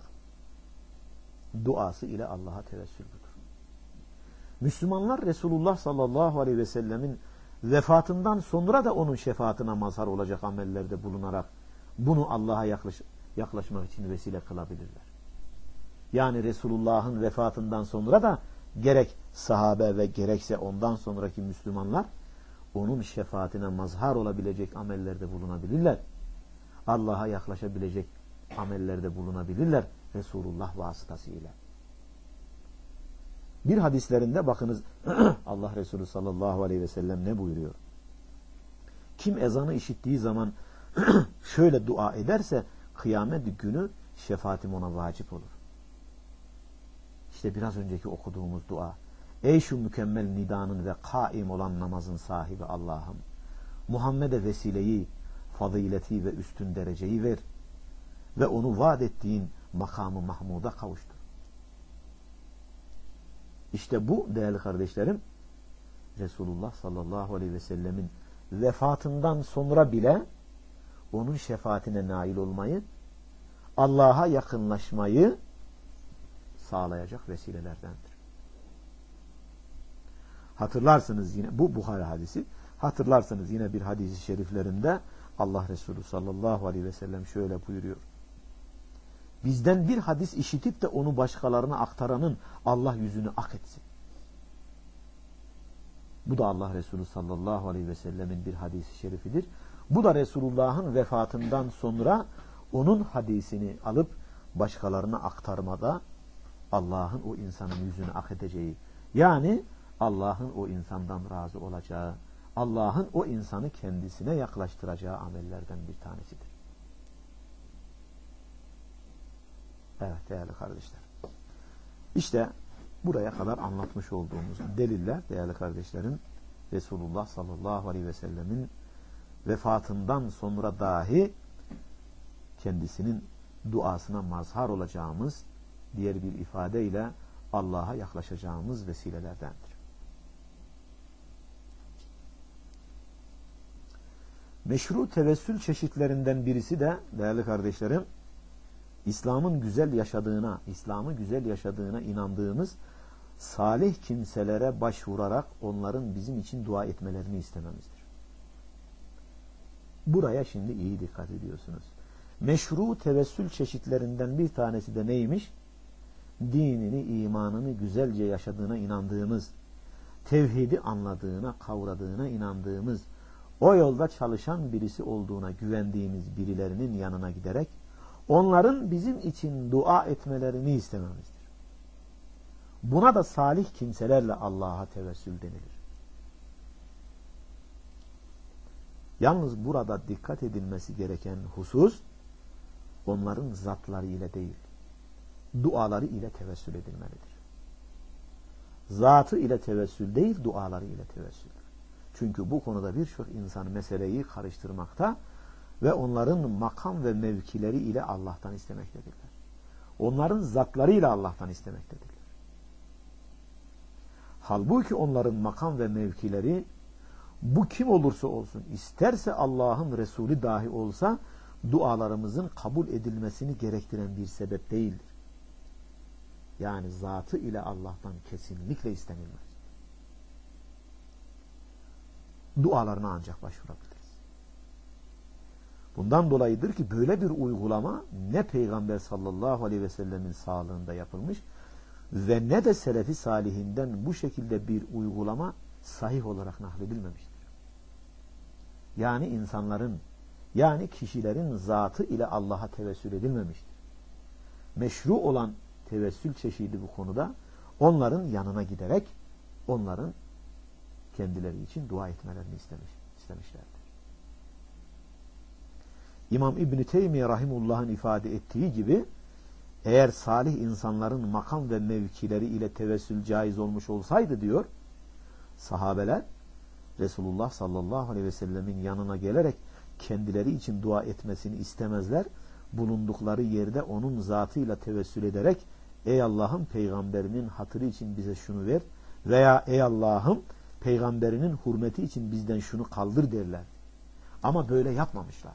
Speaker 1: Duası ile Allah'a tevessül budur. Müslümanlar Resulullah sallallahu aleyhi ve sellemin vefatından sonra da onun şefaatine mazhar olacak amellerde bulunarak bunu Allah'a yaklaşmak için vesile kılabilirler. Yani Resulullah'ın vefatından sonra da gerek sahabe ve gerekse ondan sonraki Müslümanlar onun şefaatine mazhar olabilecek amellerde bulunabilirler. Allah'a yaklaşabilecek amellerde bulunabilirler Resulullah vasıtasıyla. Bir hadislerinde bakınız Allah Resulü sallallahu aleyhi ve sellem ne buyuruyor? Kim ezanı işittiği zaman şöyle dua ederse kıyamet günü şefaatim ona vacip olur. İşte biraz önceki okuduğumuz dua. Ey şu mükemmel nidanın ve kaim olan namazın sahibi Allah'ım, Muhammed'e vesileyi, fazileti ve üstün dereceyi ver ve onu vaat ettiğin makamı mahmuda kavuştur. İşte bu değerli kardeşlerim Resulullah sallallahu aleyhi ve sellemin vefatından sonra bile onun şefaatine nail olmayı, Allah'a yakınlaşmayı sağlayacak vesilelerdendir. Hatırlarsınız yine bu Buhari hadisi. Hatırlarsanız yine bir hadisi şeriflerinde Allah Resulü sallallahu aleyhi ve sellem şöyle buyuruyor. Bizden bir hadis işitip de onu başkalarına aktaranın Allah yüzünü ak etsin. Bu da Allah Resulü sallallahu aleyhi ve sellemin bir hadisi şerifidir. Bu da Resulullah'ın vefatından sonra onun hadisini alıp başkalarına aktarmada Allah'ın o insanın yüzünü ak edeceği, yani Allah'ın o insandan razı olacağı, Allah'ın o insanı kendisine yaklaştıracağı amellerden bir tanesidir. Evet değerli kardeşler. İşte buraya kadar anlatmış olduğumuz deliller değerli kardeşlerim Resulullah sallallahu aleyhi ve sellemin vefatından sonra dahi kendisinin duasına mazhar olacağımız, diğer bir ifadeyle Allah'a yaklaşacağımız vesilelerdendir. Meşru tevessül çeşitlerinden birisi de değerli kardeşlerim, İslam'ı güzel yaşadığına inandığımız salih kimselere başvurarak onların bizim için dua etmelerini istememizdir. Buraya şimdi iyi dikkat ediyorsunuz. Meşru tevessül çeşitlerinden bir tanesi de neymiş? Dinini, imanını güzelce yaşadığına inandığımız, tevhidi anladığına, kavradığına inandığımız, o yolda çalışan birisi olduğuna güvendiğimiz birilerinin yanına giderek onların bizim için dua etmelerini istememizdir. Buna da salih kimselerle Allah'a tevessül denilir. Yalnız burada dikkat edilmesi gereken husus, onların zatları ile değil, duaları ile tevessül edilmelidir. Zatı ile tevessül değil, duaları ile tevessül. Çünkü bu konuda birçok insan meseleyi karıştırmakta ve onların makam ve mevkileri ile Allah'tan istemektedirler. Onların zatları ile Allah'tan istemektedirler. Halbuki onların makam ve mevkileri, bu kim olursa olsun, isterse Allah'ın Resulü dahi olsa, dualarımızın kabul edilmesini gerektiren bir sebep değildir. Yani zatı ile Allah'tan kesinlikle istenilmez.
Speaker 2: dualarına ancak başvurabiliriz. Bundan dolayıdır ki böyle bir uygulama ne Peygamber sallallahu aleyhi ve sellemin sağlığında yapılmış ve ne de Selefi Salihinden bu şekilde bir uygulama sahih olarak nakledilmemiştir. Yani insanların, yani kişilerin zatı ile Allah'a tevessül edilmemiştir. Meşru olan tevessül çeşidi bu konuda onların yanına giderek onların kendileri için dua etmelerini istemişlerdir. İmam İbn-i Teymiye Rahimullah'ın ifade ettiği gibi eğer salih insanların makam ve mevkileri ile tevessül caiz olmuş olsaydı diyor, sahabeler Resulullah sallallahu aleyhi ve sellemin yanına gelerek kendileri için dua etmesini istemezler. Bulundukları yerde onun zatıyla tevessül ederek ey Allah'ım peygamberinin hatırı için bize şunu ver veya ey Allah'ım peygamberinin hürmeti için bizden şunu kaldır derler. Ama böyle yapmamışlar.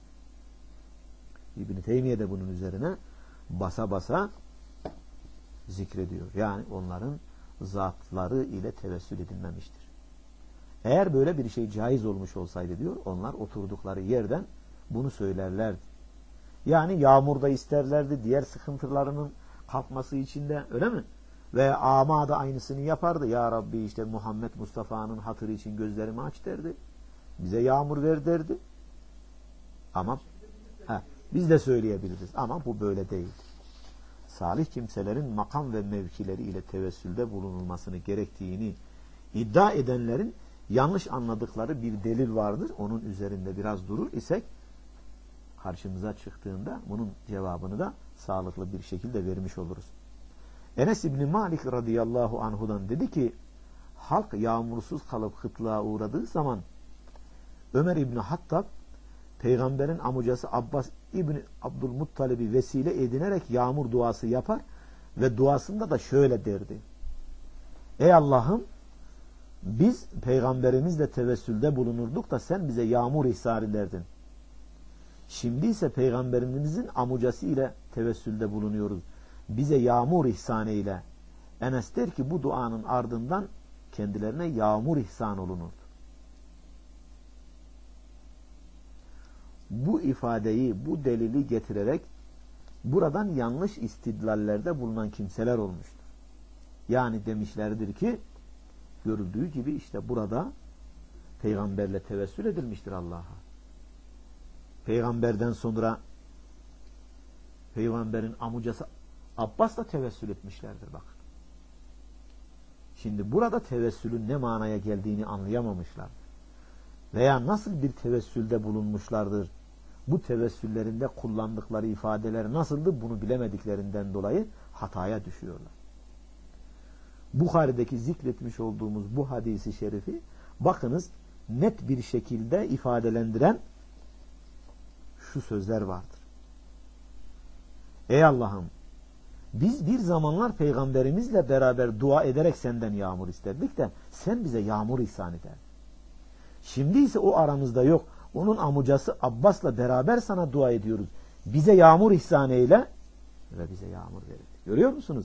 Speaker 2: İbn-i Teymiye de bunun üzerine basa basa zikrediyor. Yani onların zatları ile tevessül edilmemiştir. Eğer böyle bir şey caiz olmuş olsaydı diyor, onlar oturdukları yerden bunu söylerlerdi. Yani yağmurda isterlerdi, diğer sıkıntılarının kalkması için de öyle mi? Ve ama da aynısını yapardı. Ya Rabbi işte Muhammed Mustafa'nın hatırı için gözlerimi aç derdi. Bize yağmur ver derdi. Ama biz de söyleyebiliriz. Ama bu böyle değil. Salih kimselerin makam ve mevkileri ile tevessülde bulunulmasını gerektiğini iddia edenlerin yanlış anladıkları bir delil vardır. Onun üzerinde biraz durur isek karşımıza çıktığında bunun cevabını da sağlıklı bir şekilde vermiş oluruz. Enes İbni Malik radıyallahu anhudan dedi ki halk yağmursuz kalıp kıtlığa uğradığı zaman Ömer İbni Hattab Peygamberin amcası Abbas İbni Abdülmuttalib'i vesile edinerek yağmur duası yapar ve duasında da şöyle derdi. Ey Allah'ım biz peygamberimizle tevessülde bulunurduk da sen bize yağmur ihsan ederdin. Şimdi ise peygamberimizin amcası ile tevessülde bulunuyoruz. Bize yağmur ihsan eyle. Enes der ki bu duanın ardından kendilerine yağmur ihsan olunurdu. Bu ifadeyi, bu delili getirerek buradan yanlış istidlallerde bulunan kimseler olmuştur. Yani demişlerdir ki görüldüğü gibi işte burada peygamberle tevessül edilmiştir Allah'a. Peygamberden sonra peygamberin amcası Abbas'la tevessül etmişlerdir bakın. Şimdi burada tevessülün ne manaya geldiğini anlayamamışlardır. Veya nasıl bir tevessülde bulunmuşlardır. Bu tevessüllerinde kullandıkları ifadeler nasıldı bunu bilemediklerinden dolayı hataya düşüyorlar. Bukhari'deki zikretmiş olduğumuz bu hadisi şerifi bakınız net bir şekilde ifadelendiren şu sözler vardır. Ey Allah'ım biz bir zamanlar peygamberimizle beraber dua ederek senden yağmur isterdik de sen bize yağmur ihsan ederdin. Şimdi ise o aramızda yok. Onun amcası Abbas'la beraber sana dua ediyoruz. Bize yağmur ihsan eyle ve bize yağmur verir. Görüyor musunuz?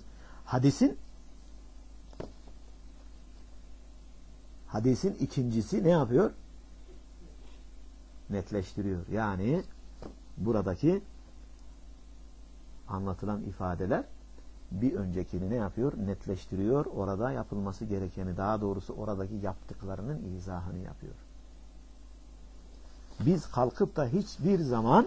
Speaker 2: Hadisin ikincisi ne yapıyor? Netleştiriyor. Yani buradaki anlatılan ifadeler bir öncekini ne yapıyor? Netleştiriyor. Orada yapılması gerekeni, daha doğrusu oradaki yaptıklarının izahını yapıyor. Biz kalkıp da hiçbir zaman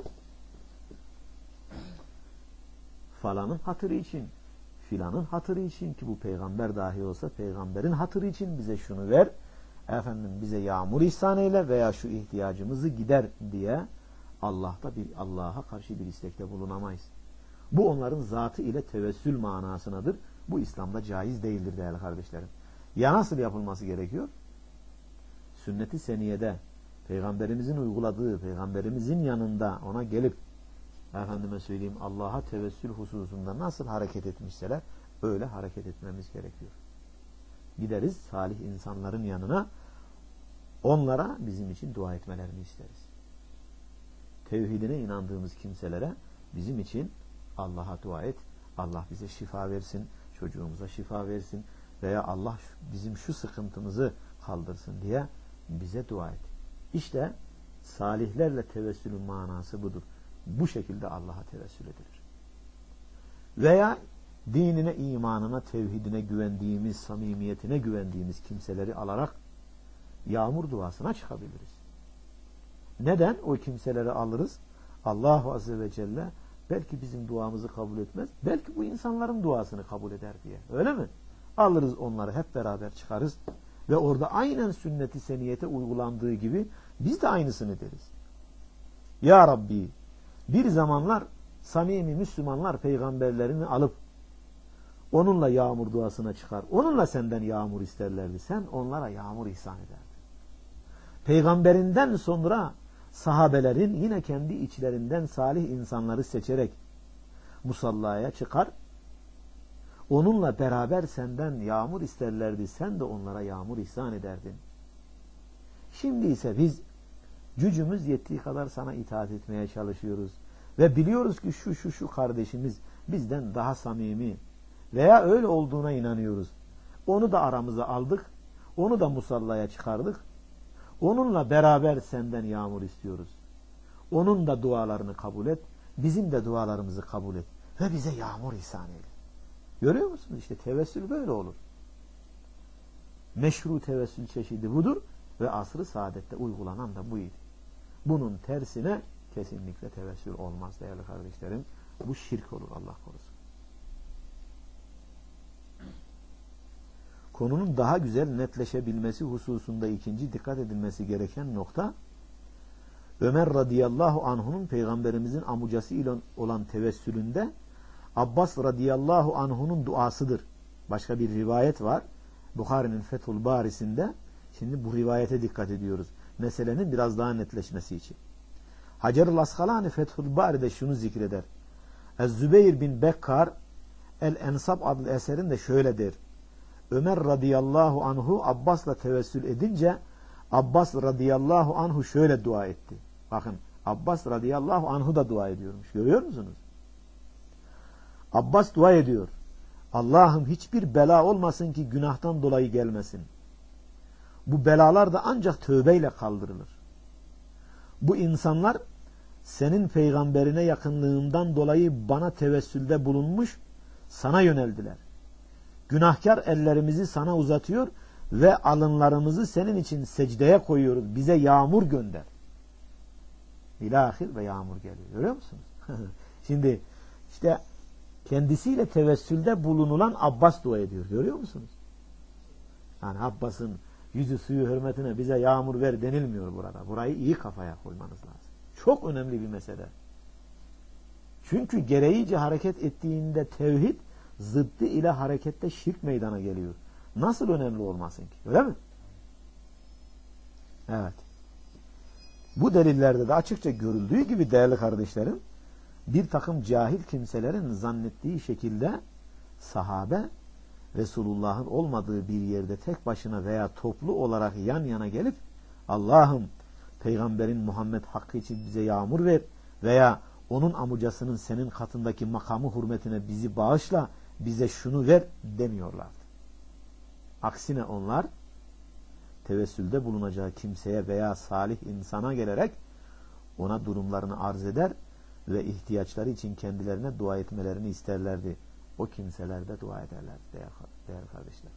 Speaker 2: falanın hatırı için, filanın hatırı için ki bu peygamber dahi olsa peygamberin hatırı için bize şunu ver, efendim bize yağmur ihsan eyle veya şu ihtiyacımızı gider diye Allah'a karşı bir istekte bulunamayız. Bu onların zatı ile tevessül manasınadır. Bu İslam'da caiz değildir değerli kardeşlerim. Ya nasıl yapılması gerekiyor? Sünnet-i seniyede peygamberimizin uyguladığı, peygamberimizin yanında ona gelip efendime söyleyeyim Allah'a tevessül hususunda nasıl hareket etmişseler öyle hareket etmemiz gerekiyor. Gideriz salih insanların yanına, onlara bizim için dua etmelerini isteriz. Tevhidine inandığımız kimselere bizim için Allah'a dua et, Allah bize şifa versin, çocuğumuza şifa versin veya Allah bizim şu sıkıntımızı kaldırsın diye bize dua et. İşte salihlerle tevessülün manası budur. Bu şekilde Allah'a tevessül edilir. Veya dinine, imanına, tevhidine güvendiğimiz, samimiyetine güvendiğimiz kimseleri alarak yağmur duasına çıkabiliriz. Neden o kimseleri alırız? Allahu Azze ve Celle belki bizim duamızı kabul etmez, belki bu insanların duasını kabul eder diye. Öyle mi? Alırız onları, hep beraber çıkarız ve orada aynen sünnet-i seniyete uygulandığı gibi biz de aynısını deriz. Ya Rabbi, bir zamanlar samimi Müslümanlar peygamberlerini alıp onunla yağmur duasına çıkar. Onunla senden yağmur isterlerdi. Sen onlara yağmur ihsan ederdin. Peygamberinden sonra sahabelerin yine kendi içlerinden salih insanları seçerek musallaya çıkar. Onunla beraber senden yağmur isterlerdi. Sen de onlara yağmur ihsan ederdin. Şimdi ise biz gücümüz yettiği kadar sana itaat etmeye çalışıyoruz. Ve biliyoruz ki şu kardeşimiz bizden daha samimi veya öyle olduğuna inanıyoruz. Onu da aramıza aldık. Onu da musallaya çıkardık. Onunla beraber senden yağmur istiyoruz. Onun da dualarını kabul et. Bizim de dualarımızı kabul et. Ve bize yağmur ihsan eyle. Görüyor musunuz? İşte tevessül böyle olur. Meşru tevessül çeşidi budur. Ve asr-ı saadette uygulanan da buydu. Bunun tersine kesinlikle tevessül olmaz değerli kardeşlerim. Bu şirk olur, Allah korusun. Konunun daha güzel netleşebilmesi hususunda ikinci dikkat edilmesi gereken nokta, Ömer radıyallahu anh'unun peygamberimizin amucası ile olan tevessülünde Abbas radıyallahu anh'unun duasıdır. Başka bir rivayet var. Bukhari'nin Fethul Bari'sinde. Şimdi bu rivayete dikkat ediyoruz. Meselenin biraz daha netleşmesi için. Hacer-ül Askalani Fethul Bari'de şunu zikreder. Ez-Zübeyir bin Bekkar El-Ensab adlı eserinde şöyle der. Ömer radıyallahu anhu Abbas'la tevessül edince Abbas radıyallahu anhu şöyle dua etti. Bakın Abbas radıyallahu anhu da dua ediyormuş. Görüyor musunuz? Abbas dua ediyor. Allah'ım hiçbir bela olmasın ki günahtan dolayı gelmesin. Bu belalar da ancak tövbeyle kaldırılır. Bu insanlar senin peygamberine yakınlığından dolayı bana tevessülde bulunmuş, sana yöneldiler. Günahkar ellerimizi sana uzatıyor ve alınlarımızı senin için secdeye koyuyoruz. Bize yağmur gönder. İlahir ve yağmur geliyor. Görüyor musunuz? Şimdi işte kendisiyle tevessülde bulunulan Abbas dua ediyor. Görüyor musunuz? Yani Abbas'ın yüzü suyu hürmetine bize yağmur ver denilmiyor burada. Burayı iyi kafaya koymanız lazım. Çok önemli bir mesele. Çünkü gereğice hareket ettiğinde tevhid, zıddı ile harekette şirk meydana geliyor. Nasıl önemli olmasın ki? Öyle mi? Evet. Bu delillerde de açıkça görüldüğü gibi değerli kardeşlerim, bir takım cahil kimselerin zannettiği şekilde sahabe, Resulullah'ın olmadığı bir yerde tek başına veya toplu olarak yan yana gelip Allah'ım Peygamberin Muhammed hakkı için bize yağmur ver veya onun amucasının senin katındaki makamı hürmetine bizi bağışla, bize şunu ver demiyorlardı. Aksine onlar tevessülde bulunacağı kimseye veya salih insana gelerek ona durumlarını arz eder ve ihtiyaçları için kendilerine dua etmelerini isterlerdi. O kimseler de dua ederler değerli kardeşler.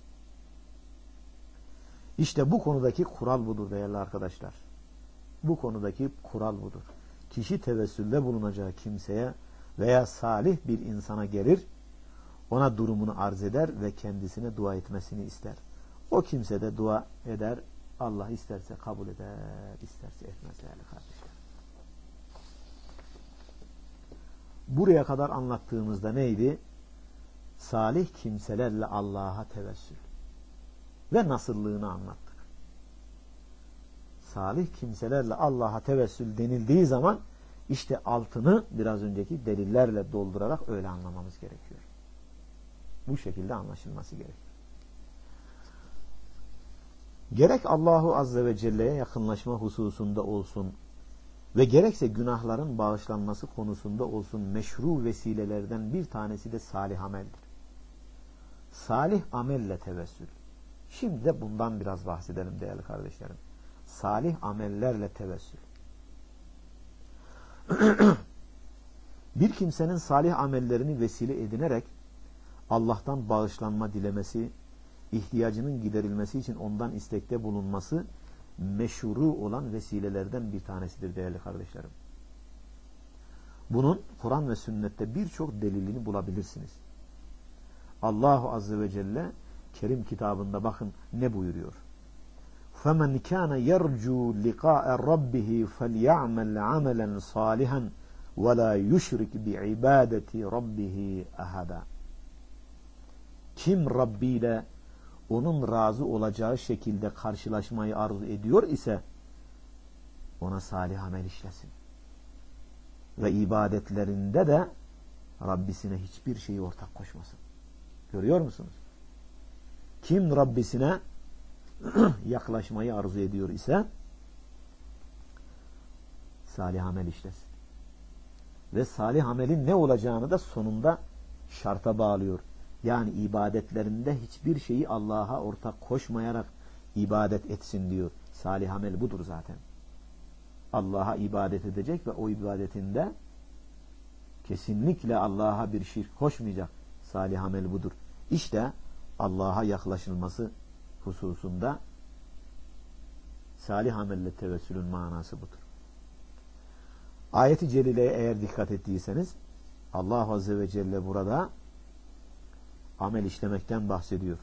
Speaker 2: İşte bu konudaki kural budur değerli arkadaşlar. Bu konudaki kural budur. Kişi tevessülde bulunacağı kimseye veya salih bir insana gelir, ona durumunu arz eder ve kendisine dua etmesini ister. O kimse de dua eder, Allah isterse kabul eder, isterse etmez değerli kardeşler. Buraya kadar anlattığımızda neydi? Salih kimselerle Allah'a tevessül ve nasıllığını anlattık. Salih kimselerle Allah'a tevessül denildiği zaman işte altını biraz önceki delillerle doldurarak öyle anlamamız gerekiyor. Bu şekilde anlaşılması gerekiyor. Gerek Allahu Azze ve Celle'ye yakınlaşma hususunda olsun ve gerekse günahların bağışlanması konusunda olsun meşru vesilelerden bir tanesi de salih ameldir. Salih amelle tevessül. Şimdi de bundan biraz bahsedelim değerli kardeşlerim. Salih amellerle tevessül. Bir kimsenin salih amellerini vesile edinerek Allah'tan bağışlanma dilemesi, ihtiyacının giderilmesi için ondan istekte bulunması meşru olan vesilelerden bir tanesidir değerli kardeşlerim. Bunun Kur'an ve sünnette birçok delilini bulabilirsiniz. Allahu Azze ve Celle Kerim kitabında bakın ne buyuruyor. فَمَنْ كَانَ يَرْجُوا لِقَاءَ رَبِّهِ فَلْيَعْمَلْ عَمَلًا صَالِحًا وَلَا يُشْرِكْ بِعِبَادَةِ رَبِّهِ أَحَدًا. Kim Rabbi ile onun razı olacağı şekilde karşılaşmayı arzu ediyor ise ona salih amel işlesin. Ve ibadetlerinde de Rabbisine hiçbir şeyi ortak koşmasın. Görüyor musunuz? Kim Rabbisine yaklaşmayı arzu ediyor ise salih amel işlesin. Ve salih amelin ne olacağını da sonunda şarta bağlıyor. Yani ibadetlerinde hiçbir şeyi Allah'a ortak koşmayarak ibadet etsin diyor. Salih amel budur zaten. Allah'a ibadet edecek ve o ibadetinde kesinlikle Allah'a bir şirk koşmayacak. Salih amel budur. İşte Allah'a yaklaşılması hususunda salih amelle tevessülün manası budur. Ayet-i celileye eğer dikkat ettiyseniz Allah Azze ve Celle burada amel işlemekten bahsediyor.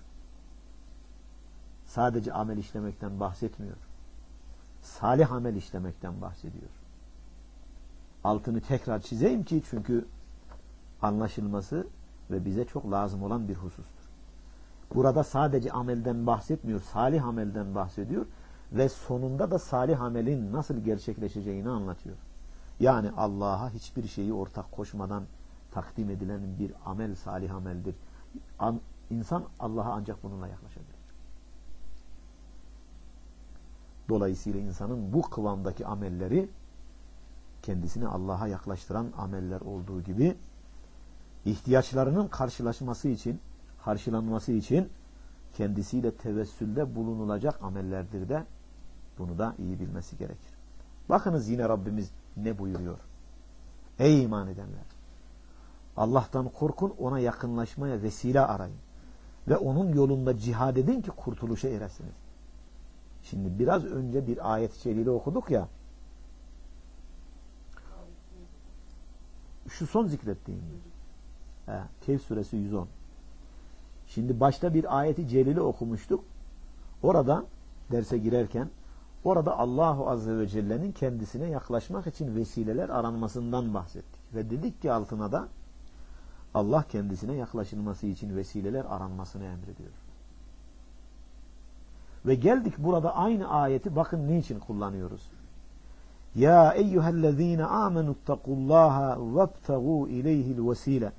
Speaker 2: Sadece amel işlemekten bahsetmiyor. Salih amel işlemekten bahsediyor. Altını tekrar çizeyim ki çünkü anlaşılması ve bize çok lazım olan bir husustur. Burada sadece amelden bahsetmiyor, salih amelden bahsediyor ve sonunda da salih amelin nasıl gerçekleşeceğini anlatıyor. Yani Allah'a hiçbir şeyi ortak koşmadan takdim edilen bir amel salih ameldir. İnsan Allah'a ancak bununla yaklaşabilir. Dolayısıyla insanın bu kıvamdaki amelleri kendisini Allah'a yaklaştıran ameller olduğu gibi ihtiyaçlarının karşılanması için kendisiyle tevessülde bulunulacak amellerdir de bunu da iyi bilmesi gerekir. Bakınız yine Rabbimiz ne buyuruyor? Ey iman edenler! Allah'tan korkun, ona yakınlaşmaya vesile arayın. Ve onun yolunda cihad edin ki kurtuluşa eresiniz. Şimdi biraz önce bir ayet-i celile okuduk ya. Şu son zikrettiğim. Kehf suresi 110. Şimdi başta bir ayet-i celile okumuştuk. Orada derse girerken orada Allahu Azze ve Celle'nin kendisine yaklaşmak için vesileler aranmasından bahsettik. Ve dedik ki altına da Allah kendisine yaklaşılması için vesileler aranmasını emrediyor. Ve geldik burada aynı ayeti bakın niçin kullanıyoruz. Ya eyyühellezine amenuttakullaha vebtegu ileyhil vesile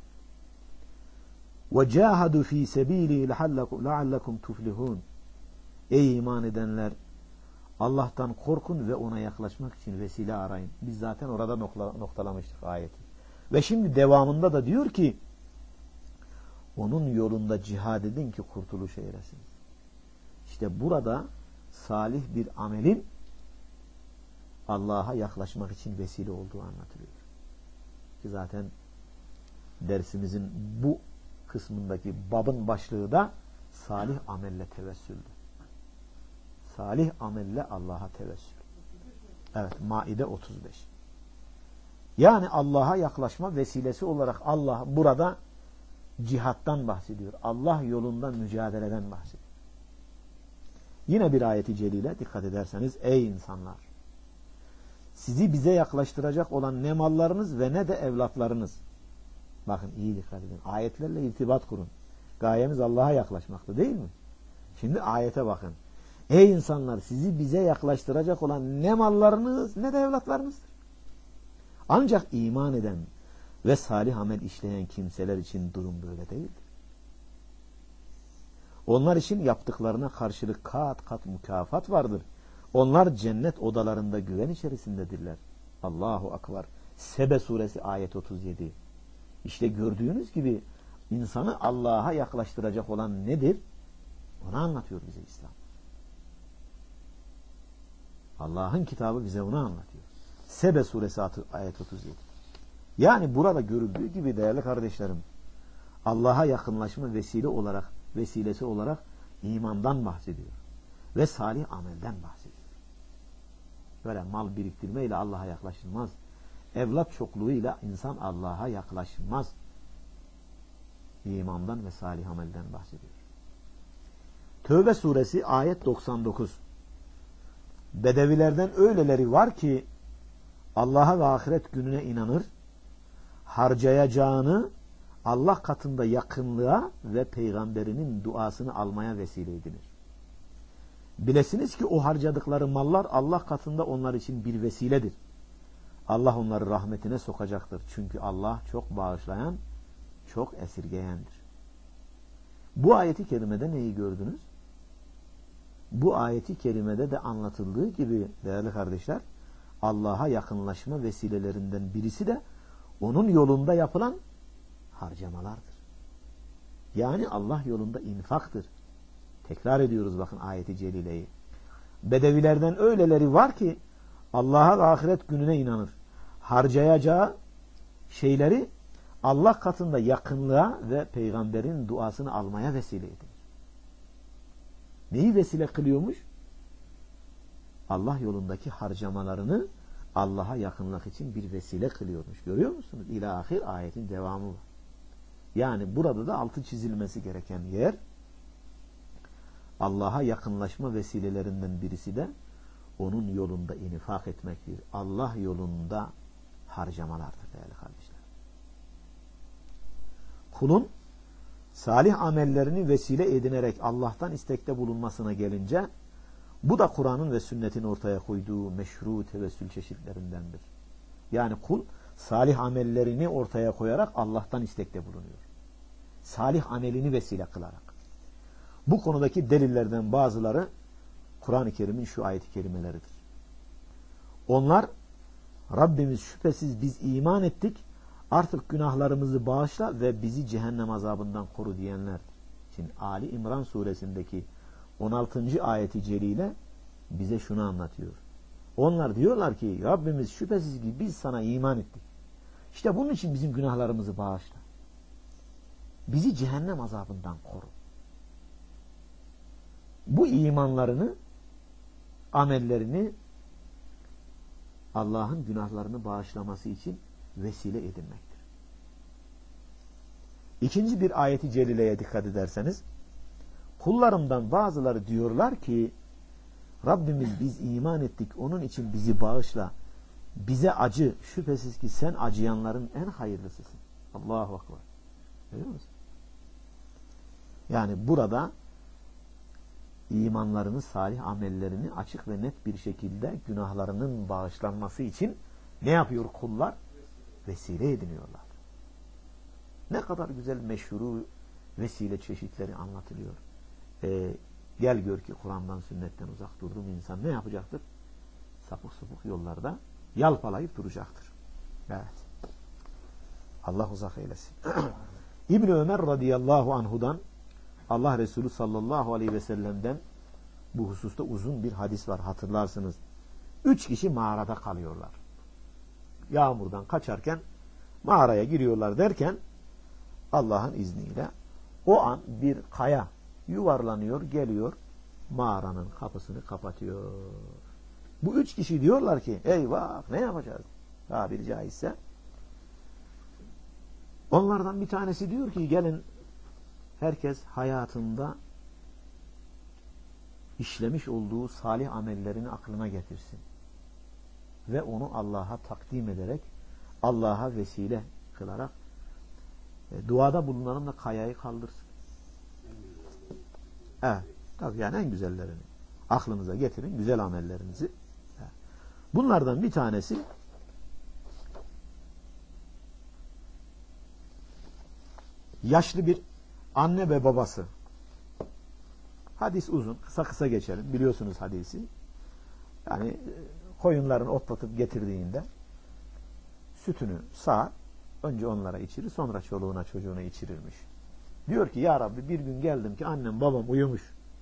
Speaker 2: ve cahadu fi sebili leallekum tuflihun. Ey iman edenler! Allah'tan korkun ve ona yaklaşmak için vesile arayın. Biz zaten orada noktalamıştık ayeti. Ve şimdi devamında da diyor ki onun yolunda cihad edin ki kurtuluşa eresiniz. İşte burada salih bir amelin Allah'a yaklaşmak için vesile olduğu anlatılıyor. Ki zaten dersimizin bu kısmındaki babın başlığı da salih amelle tevessüldü. Salih amelle Allah'a tevessül. Evet, Maide 35. Yani Allah'a yaklaşma vesilesi olarak Allah burada cihattan bahsediyor. Allah yolunda mücadeleden bahsediyor. Yine bir ayeti celile dikkat ederseniz ey insanlar! Sizi bize yaklaştıracak olan ne mallarınız ve ne de evlatlarınız. Bakın iyi dikkat edin. Ayetlerle irtibat kurun. Gayemiz Allah'a yaklaşmaktı değil mi? Şimdi ayete bakın. Ey insanlar! Sizi bize yaklaştıracak olan ne mallarınız ne de evlatlarınızdır. Ancak iman eden ve salih amel işleyen kimseler için durum böyle değildir. Onlar için yaptıklarına karşılık kat kat mükafat vardır. Onlar cennet odalarında güven içerisindedirler. Allahu Akbar. Sebe suresi ayet 37. İşte gördüğünüz gibi insanı Allah'a yaklaştıracak olan nedir? Onu anlatıyor bize İslam. Allah'ın kitabı bize onu anlatıyor. Sebe suresi ayet 37. Yani burada görüldüğü gibi değerli kardeşlerim, Allah'a yakınlaşma vesilesi olarak imandan bahsediyor. Ve salih amelden bahsediyor. Böyle mal biriktirmeyle Allah'a yaklaşılmaz. Evlat çokluğuyla insan Allah'a yaklaşmaz. İmandan ve salih amelden bahsediyor. Tövbe suresi ayet 99. Bedevilerden öyleleri var ki Allah'a ve ahiret gününe inanır, harcayacağını Allah katında yakınlığa ve peygamberinin duasını almaya vesile edinir. Bilesiniz ki o harcadıkları mallar Allah katında onlar için bir vesiledir. Allah onları rahmetine sokacaktır. Çünkü Allah çok bağışlayan, çok esirgeyendir. Bu ayeti kerimede neyi gördünüz? Bu ayeti kerimede de anlatıldığı gibi değerli kardeşler, Allah'a yakınlaşma vesilelerinden birisi de onun yolunda yapılan harcamalardır. Yani Allah yolunda infaktır. Tekrar ediyoruz bakın ayeti celileyi. Bedevilerden öyleleri var ki Allah'a ve ahiret gününe inanır. Harcayacağı şeyleri Allah katında yakınlığa ve peygamberin duasını almaya vesile edin. Neyi vesile kılıyormuş? Allah yolundaki harcamalarını Allah'a yakınlık için bir vesile kılıyormuş. Görüyor musunuz? İlâhir ayetin devamı var. Yani burada da altı çizilmesi gereken yer, Allah'a yakınlaşma vesilelerinden birisi de onun yolunda infak etmektir. Allah yolunda harcamalardır değerli kardeşler. Kulun salih amellerini vesile edinerek Allah'tan istekte bulunmasına gelince, bu da Kur'an'ın ve sünnetin ortaya koyduğu meşru tevessül çeşitlerindendir. Yani kul salih amellerini ortaya koyarak Allah'tan istekte bulunuyor. Salih amelini vesile kılarak. Bu konudaki delillerden bazıları Kur'an-ı Kerim'in şu ayet-i kerimeleridir. Onlar, Rabbimiz şüphesiz biz iman ettik, artık günahlarımızı bağışla ve bizi cehennem azabından koru diyenler. Şimdi Ali İmran suresindeki 16. ayeti celile bize şunu anlatıyor. Onlar diyorlar ki Rabbimiz şüphesiz ki biz sana iman ettik. İşte bunun için bizim günahlarımızı bağışla. Bizi cehennem azabından koru. Bu imanlarını, amellerini Allah'ın günahlarını bağışlaması için vesile edinmektir. İkinci bir ayeti celileye dikkat ederseniz, kullarımdan bazıları diyorlar ki Rabbimiz biz iman ettik, onun için bizi bağışla, bize acı, şüphesiz ki sen acıyanların en hayırlısısın. Allahu Ekber. Görüyor musun? Yani burada imanlarını, salih amellerini açık ve net bir şekilde günahlarının bağışlanması için ne yapıyor kullar? Vesile ediniyorlar. Ne kadar güzel meşhuru vesile çeşitleri anlatılıyor. Gel gör ki Kur'an'dan, sünnetten uzak durduğum insan ne yapacaktır? Sapık sapık yollarda yalpalayıp duracaktır. Evet. Allah uzak eylesin. İbn-i Ömer radıyallahu anhudan, Allah Resulü sallallahu aleyhi ve sellem'den bu hususta uzun bir hadis var, hatırlarsınız. 3 kişi mağarada kalıyorlar. Yağmurdan kaçarken mağaraya giriyorlar derken Allah'ın izniyle o an bir kaya yuvarlanıyor, geliyor, mağaranın kapısını kapatıyor. Bu 3 kişi diyorlar ki eyvah ne yapacağız? Tabiri caizse. Onlardan bir tanesi diyor ki gelin herkes hayatında işlemiş olduğu salih amellerini aklına getirsin. Ve onu Allah'a takdim ederek, Allah'a vesile kılarak duada bulunalım da kayayı kaldırsın. Evet. Tabii yani en güzellerini aklınıza getirin, güzel amellerinizi. Evet. Bunlardan bir tanesi yaşlı bir anne ve babası. Hadis uzun. Kısa kısa geçelim. Biliyorsunuz hadisi. Yani koyunlarını otlatıp getirdiğinde sütünü sağar. Önce onlara içirir. Sonra çoluğuna çocuğuna içirirmiş. Diyor ki ya Rabbi bir gün geldim ki annem babam uyumuş.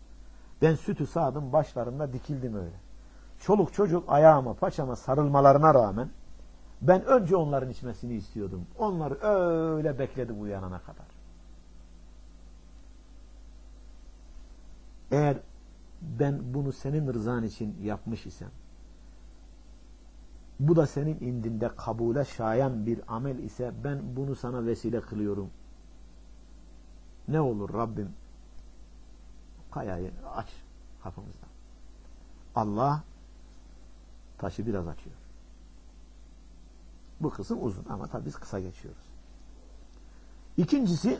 Speaker 2: Ben sütü sağdım, başlarında dikildim öyle. Çoluk çocuk ayağıma, paçama sarılmalarına rağmen ben önce onların içmesini istiyordum. Onlar öyle bekledi uyanana kadar. Eğer ben bunu senin rızan için yapmış isem, bu da senin indinde kabule şayan bir amel ise ben bunu sana vesile kılıyorum. Ne olur Rabbim? Kayayı aç kapımızdan. Allah taşı biraz açıyor. Bu kısım uzun ama tabii biz kısa geçiyoruz. İkincisi,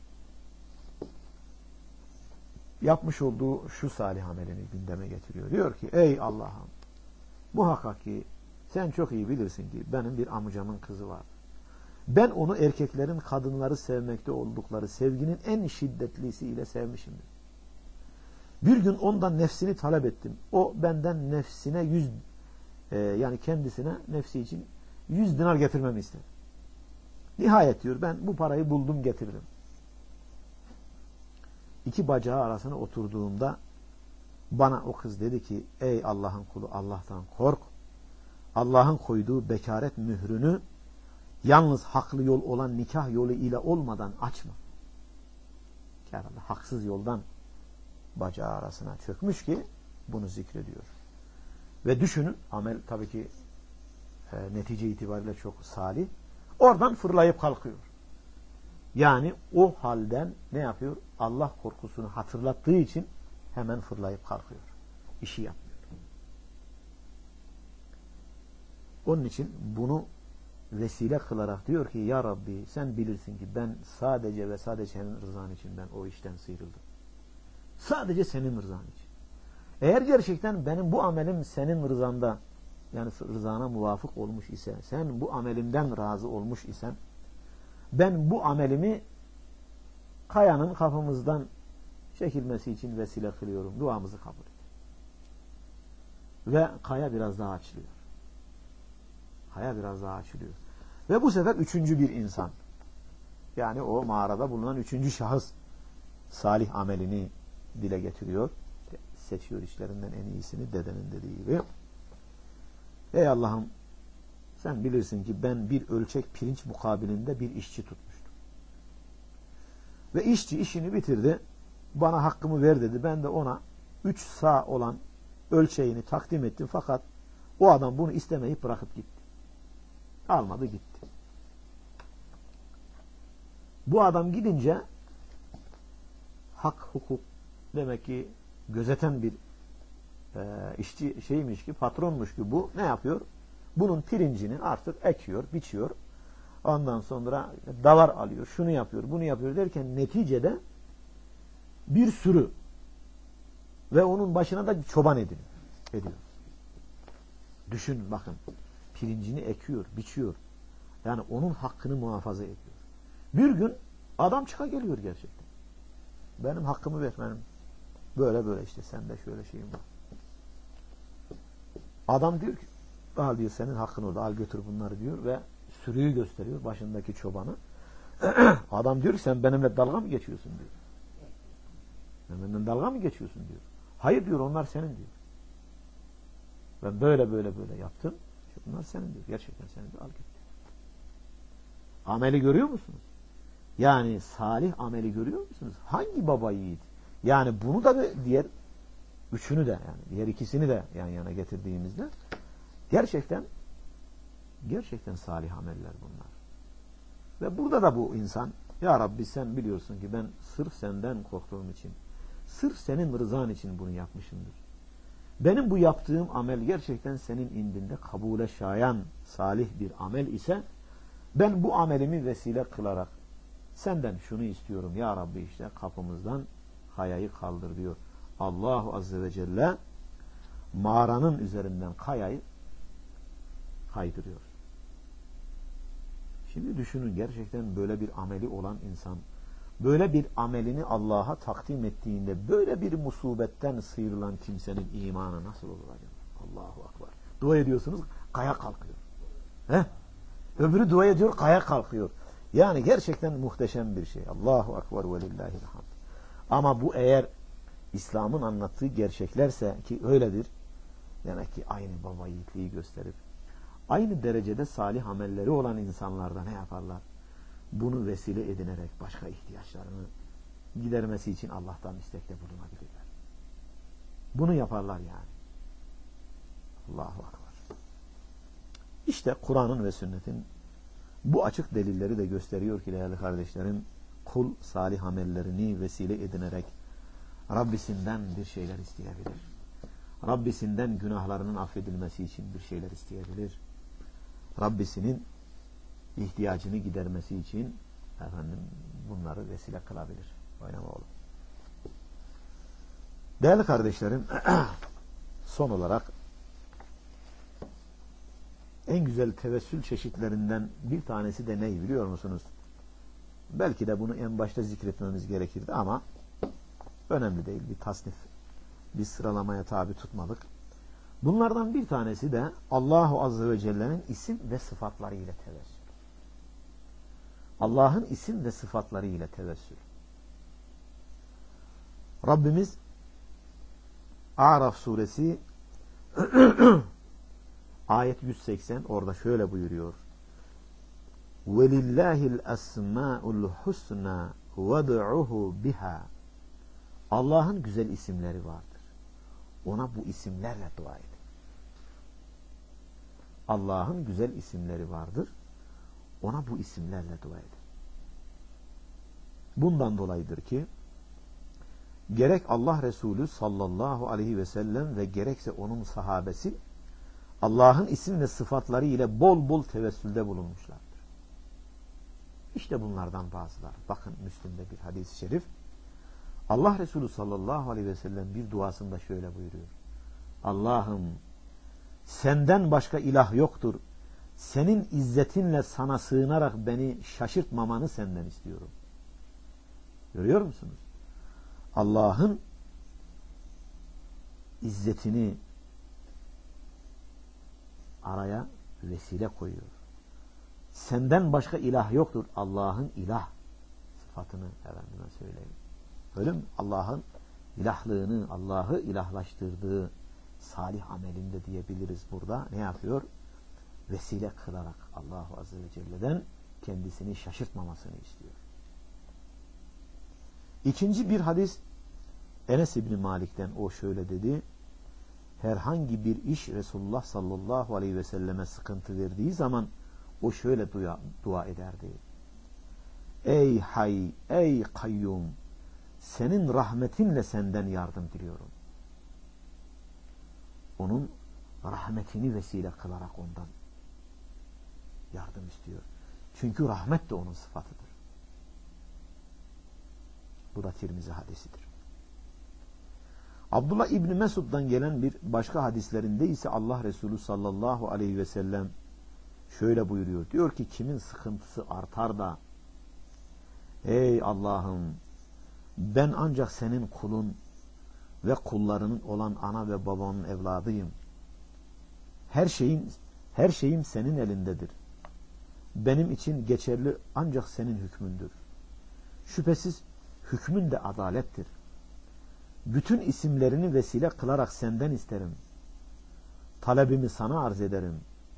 Speaker 2: yapmış olduğu şu salih amelini gündeme getiriyor. Diyor ki ey Allah'ım, muhakkak ki sen çok iyi bilirsin ki benim bir amcamın kızı var. Ben onu erkeklerin kadınları sevmekte oldukları sevginin en şiddetlisiyle sevmişimdir. Bir gün ondan nefsini talep ettim. O benden nefsine yani kendisine nefsi için 100 dinar getirmemi istedi. Nihayet diyor ben bu parayı buldum getirdim. İki bacağı arasına oturduğumda bana o kız dedi ki ey Allah'ın kulu, Allah'tan kork. Allah'ın koyduğu bekaret mührünü yalnız haklı yol olan nikah yolu ile olmadan açma. Yani haksız yoldan bacağı arasına çökmüş ki bunu zikrediyor. Ve düşünün, amel tabii ki netice itibariyle çok salih. Oradan fırlayıp kalkıyor. Yani o halden ne yapıyor? Allah korkusunu hatırlattığı için hemen fırlayıp kalkıyor. İşi yapmıyor. Onun için bunu vesile kılarak diyor ki ya Rabbi sen bilirsin ki ben sadece ve sadece senin rızan için ben o işten sıyrıldım. Sadece senin rızan için. Eğer gerçekten benim bu amelim senin rızanda, yani rızana muvafık olmuş ise, sen bu amelimden razı olmuş isen, ben bu amelimi kayanın kapımızdan çekilmesi için vesile kılıyorum. Duamızı kabul et. Ve kaya biraz daha açılıyor. Kaya biraz daha açılıyor. Ve bu sefer üçüncü bir insan, yani o mağarada bulunan üçüncü şahıs salih amelini dile getiriyor. Seçiyor işlerinden en iyisini, dedenin dediği gibi. Ey Allah'ım sen bilirsin ki ben bir ölçek pirinç mukabilinde bir işçi tutmuştum. Ve işçi işini bitirdi. Bana hakkımı ver dedi. Ben de ona 3 sağ olan ölçeğini takdim ettim. Fakat o adam bunu istemeyip bırakıp gitti. Almadı gitti. Bu adam gidince hak, hukuk demek ki gözeten bir işçi şeymiş ki, patronmuş ki bu ne yapıyor? Bunun pirincini artık ekiyor, biçiyor. Ondan sonra davar alıyor, şunu yapıyor, bunu yapıyor derken neticede bir sürü ve onun başına da çoban ediyor. Düşünün bakın. Pirincini ekiyor, biçiyor. Yani onun hakkını muhafaza ediyor. Bir gün adam çıka geliyor gerçekten. Benim hakkımı ver, benim böyle işte sende şöyle şeyim var. Adam diyor ki al diyor senin hakkın orada, al götür bunları diyor ve sürüyü gösteriyor başındaki çobanı. Adam diyor ki sen benimle dalga mı geçiyorsun diyor. Sen benimle dalga mı geçiyorsun diyor. Hayır diyor onlar senin diyor. Ben böyle yaptım. Bunlar senin diyor. Gerçekten senin diyor. Al git. Ameli görüyor musunuz? Yani salih ameli görüyor musunuz? Hangi baba yiğit? Yani bunu da diğer üçünü de yani diğer ikisini de yan yana getirdiğimizde gerçekten salih ameller bunlar. Ve burada da bu insan ya Rabbi sen biliyorsun ki ben sırf senden korktuğum için, sırf senin rızan için bunu yapmışımdır. Benim bu yaptığım amel gerçekten senin indinde kabule şayan salih bir amel ise ben bu amelimi vesile kılarak senden şunu istiyorum ya Rabbi işte kapımızdan kayayı kaldır diyor. Allahu Azze ve Celle mağaranın üzerinden kayayı kaydırıyor. Şimdi düşünün gerçekten böyle bir ameli olan insan böyle bir amelini Allah'a takdim ettiğinde böyle bir musibetten sıyrılan kimsenin imanı nasıl olur acaba? Allahu Akbar. Dua ediyorsunuz, kaya kalkıyor. Öbürü dua ediyor, kaya kalkıyor. Yani gerçekten muhteşem bir şey. Allahu Akbar ve lillahi'l hamd. Ama bu eğer İslam'ın anlattığı gerçeklerse ki öyledir, demek ki aynı baba yiğitliği gösterir. Aynı derecede salih amelleri olan insanlar da ne yaparlar? Bunu vesile edinerek başka ihtiyaçlarını gidermesi için Allah'tan istekte bulunabilirler. Bunu yaparlar yani. Allahu Ekber. İşte Kur'an'ın ve sünnetin bu açık delilleri de gösteriyor ki değerli kardeşlerim, kul salih amellerini vesile edinerek Rabbisinden bir şeyler isteyebilir. Rabbisinden günahlarının affedilmesi için bir şeyler isteyebilir. Rabbisinin ihtiyacını gidermesi için bunları vesile kılabilir. Oynama oğlum. Değerli kardeşlerim, son olarak en güzel tevessül çeşitlerinden bir tanesi de ne biliyor musunuz? Belki de bunu en başta zikretmemiz gerekirdi ama önemli değil. Bir tasnif, bir sıralamaya tabi tutmadık. Bunlardan bir tanesi de Allahu Azze ve Celle'nin isim ve sıfatları ile tevessül. Allah'ın isim ve sıfatları ile tevessül. Rabbimiz A'raf suresi ayet 180 orada şöyle buyuruyor. وَلِلَّهِ الْأَسْمَاءُ الْحُسْنَى وَدْعُهُ بِهَا. Allah'ın güzel isimleri vardır. Ona bu isimlerle dua edin. Allah'ın güzel isimleri vardır. Ona bu isimlerle dua edin. Bundan dolayıdır ki gerek Allah Resulü sallallahu aleyhi ve sellem ve gerekse onun sahabesi Allah'ın isim ve sıfatları ile bol bol tevessülde bulunmuşlardır. İşte bunlardan bazıları. Bakın Müslim'de bir hadis-i şerif. Allah Resulü sallallahu aleyhi ve sellem bir duasında şöyle buyuruyor. Allah'ım senden başka ilah yoktur. Senin izzetinle sana sığınarak beni şaşırtmamanı senden istiyorum. Görüyor musunuz? Allah'ın izzetini araya vesile koyuyor. Senden başka ilah yoktur. Allah'ın ilah sıfatını efendime söyleyeyim. Öyle mi? Allah'ın ilahlığını, Allah'ı ilahlaştırdığı salih amelinde diyebiliriz burada. Ne yapıyor? Vesile kılarak Allahu Azze ve Celle'den kendisini şaşırtmamasını istiyor. İkinci bir hadis Enes İbni Malik'ten o şöyle dedi. Herhangi bir iş Resulullah sallallahu aleyhi ve selleme sıkıntı verdiği zaman o şöyle dua ederdi. Ey hay, ey kayyum, senin rahmetinle senden yardım diliyorum. Onun rahmetini vesile kılarak ondan yardım istiyor. Çünkü rahmet de onun sıfatıdır. Bu da Tirmizi hadisidir. Abdullah İbni Mesud'dan gelen bir başka hadislerinde ise Allah Resulü sallallahu aleyhi ve sellem şöyle buyuruyor. Diyor ki kimin sıkıntısı artar da ey Allah'ım ben ancak senin kulun ve kullarının olan ana ve babanın evladıyım. Her şeyim senin elindedir. Benim için geçerli ancak senin hükmündür. Şüphesiz hükmün de adalettir. Bütün isimlerini vesile kılarak senden isterim. Talebimi sana arz ederim.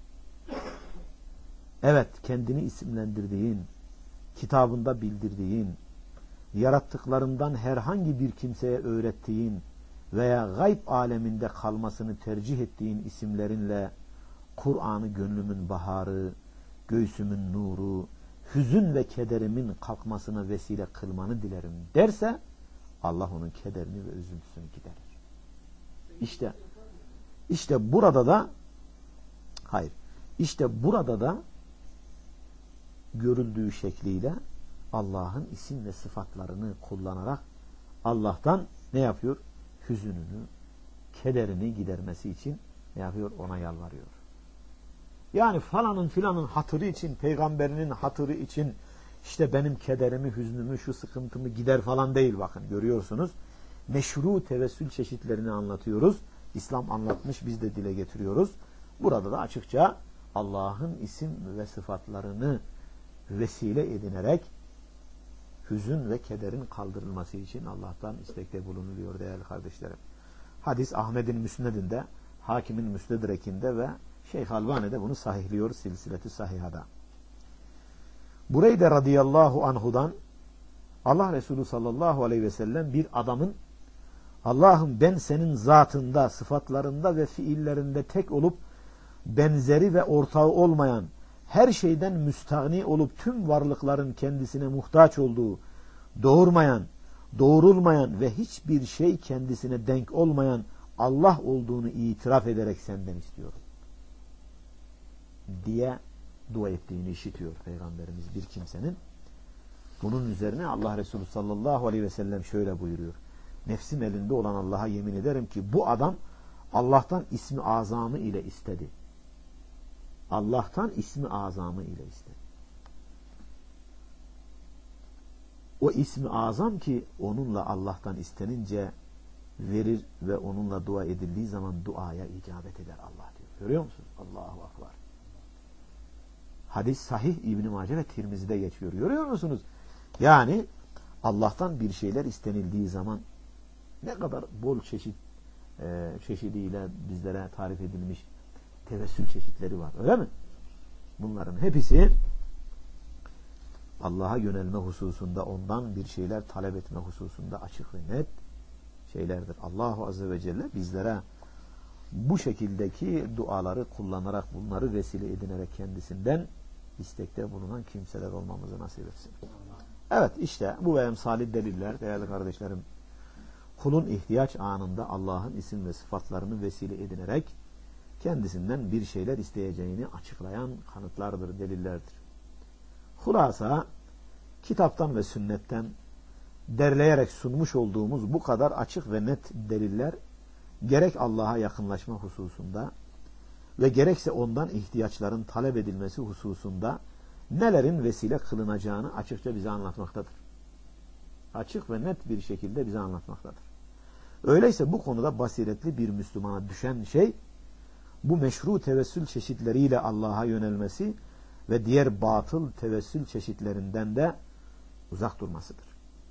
Speaker 2: Evet, kendini isimlendirdiğin, kitabında bildirdiğin, yarattıklarından herhangi bir kimseye öğrettiğin veya gayb aleminde kalmasını tercih ettiğin isimlerinle Kur'an'ı gönlümün baharı, göğsümün nuru, hüzün ve kederimin kalkmasına vesile kılmanı dilerim derse Allah onun kederini ve üzüntüsünü giderir. İşte burada da görüldüğü şekliyle Allah'ın isim ve sıfatlarını kullanarak Allah'tan ne yapıyor? Hüzününü, kederini gidermesi için ne yapıyor? Ona yalvarıyor. Yani falanın filanın hatırı için, peygamberinin hatırı için işte benim kederimi, hüznümü, şu sıkıntımı gider falan değil bakın. Görüyorsunuz. Meşru tevessül çeşitlerini anlatıyoruz. İslam anlatmış, biz de dile getiriyoruz. Burada da açıkça Allah'ın isim ve sıfatlarını vesile edinerek hüzün ve kederin kaldırılması için Allah'tan istekte bulunuluyor değerli kardeşlerim. Hadis Ahmet'in Müsned'inde, Hakim'in Müstedrek'inde ve Şeyh Albani de bunu sahihliyor Silsilet-i Sahiha'da. Bureyde radıyallahu anhudan Allah Resulü sallallahu aleyhi ve sellem bir adamın Allah'ım ben senin zatında, sıfatlarında ve fiillerinde tek olup benzeri ve ortağı olmayan, her şeyden müstahni olup tüm varlıkların kendisine muhtaç olduğu, doğurmayan, doğrulmayan ve hiçbir şey kendisine denk olmayan Allah olduğunu itiraf ederek senden istiyorum diye dua ettiğini işitiyor Peygamberimiz bir kimsenin. Bunun üzerine Allah Resulü sallallahu aleyhi ve sellem şöyle buyuruyor. Nefsim elinde olan Allah'a yemin ederim ki bu adam Allah'tan ismi azamı ile istedi. Allah'tan ismi azamı ile istedi. O ismi azam ki onunla Allah'tan istenince verir ve onunla dua edildiği zaman duaya icabet eder Allah diyor. Görüyor musunuz? Allahu Akbar. Hadis sahih İbn-i Mace ve Tirmizi'de geçiyor. Görüyor musunuz? Yani Allah'tan bir şeyler istenildiği zaman ne kadar bol çeşidiyle bizlere tarif edilmiş tevessül çeşitleri var. Öyle mi? Bunların hepsi Allah'a yönelme hususunda, ondan bir şeyler talep etme hususunda açık ve net şeylerdir. Allahu Azze ve Celle bizlere bu şekildeki duaları kullanarak, bunları vesile edinerek kendisinden istekte bulunan kimseler olmamızı nasip etsin. Evet, işte bu ve emsali deliller değerli kardeşlerim, kulun ihtiyaç anında Allah'ın isim ve sıfatlarını vesile edinerek kendisinden bir şeyler isteyeceğini açıklayan kanıtlardır, delillerdir. Hulasa, kitaptan ve sünnetten derleyerek sunmuş olduğumuz bu kadar açık ve net deliller, gerek Allah'a yakınlaşma hususunda ve gerekse ondan ihtiyaçların talep edilmesi hususunda nelerin vesile kılınacağını açıkça bize anlatmaktadır. Açık ve net bir şekilde bize anlatmaktadır. Öyleyse bu konuda basiretli bir Müslümana düşen şey, bu meşru tevessül çeşitleriyle Allah'a yönelmesi ve diğer batıl tevessül çeşitlerinden de uzak durmasıdır.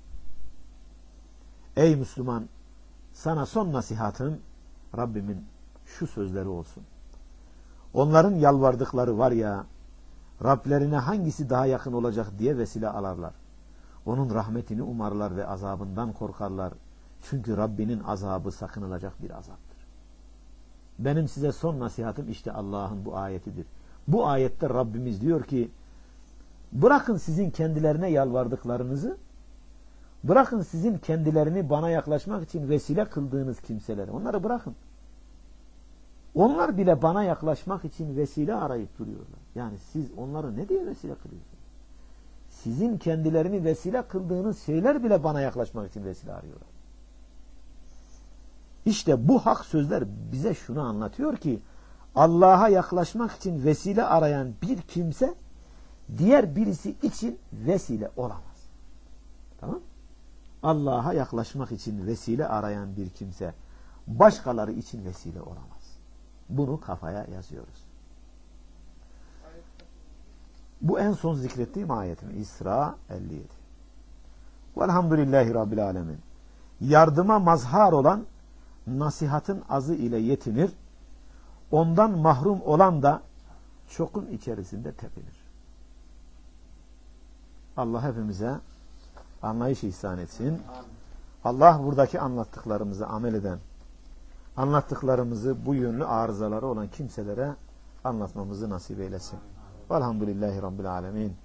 Speaker 2: Ey Müslüman, sana son nasihatım Rabbimin şu sözleri olsun. Onların yalvardıkları var ya, Rablerine hangisi daha yakın olacak diye vesile alarlar. Onun rahmetini umarlar ve azabından korkarlar. Çünkü Rabbinin azabı sakınılacak bir azaptır. Benim size son nasihatım işte Allah'ın bu ayetidir. Bu ayette Rabbimiz diyor ki, bırakın sizin kendilerine yalvardıklarınızı, bırakın sizin kendilerini bana yaklaşmak için vesile kıldığınız kimseleri, onları bırakın. Onlar bile bana yaklaşmak için vesile arayıp duruyorlar. Yani siz onları ne diye vesile kılıyorsunuz? Sizin kendilerini vesile kıldığınız şeyler bile bana yaklaşmak için vesile arıyorlar. İşte bu hak sözler bize şunu anlatıyor ki, Allah'a yaklaşmak için vesile arayan bir kimse, diğer birisi için vesile olamaz. Tamam? Allah'a yaklaşmak için vesile arayan bir kimse, başkaları için vesile olamaz. Bunu kafaya yazıyoruz. Bu en son zikrettiğim ayetim. İsra 57. Velhamdülillahi Rabbil Alemin. Yardıma mazhar olan nasihatın azı ile yetinir. Ondan mahrum olan da çokun içerisinde tepinir. Allah hepimize anlayış ihsan etsin. Allah buradaki anlattıklarımızı amel eden, anlattıklarımızı bu yönlü arızaları olan kimselere anlatmamızı nasip eylesin. Velhamdülillahi Rabbil Alemin.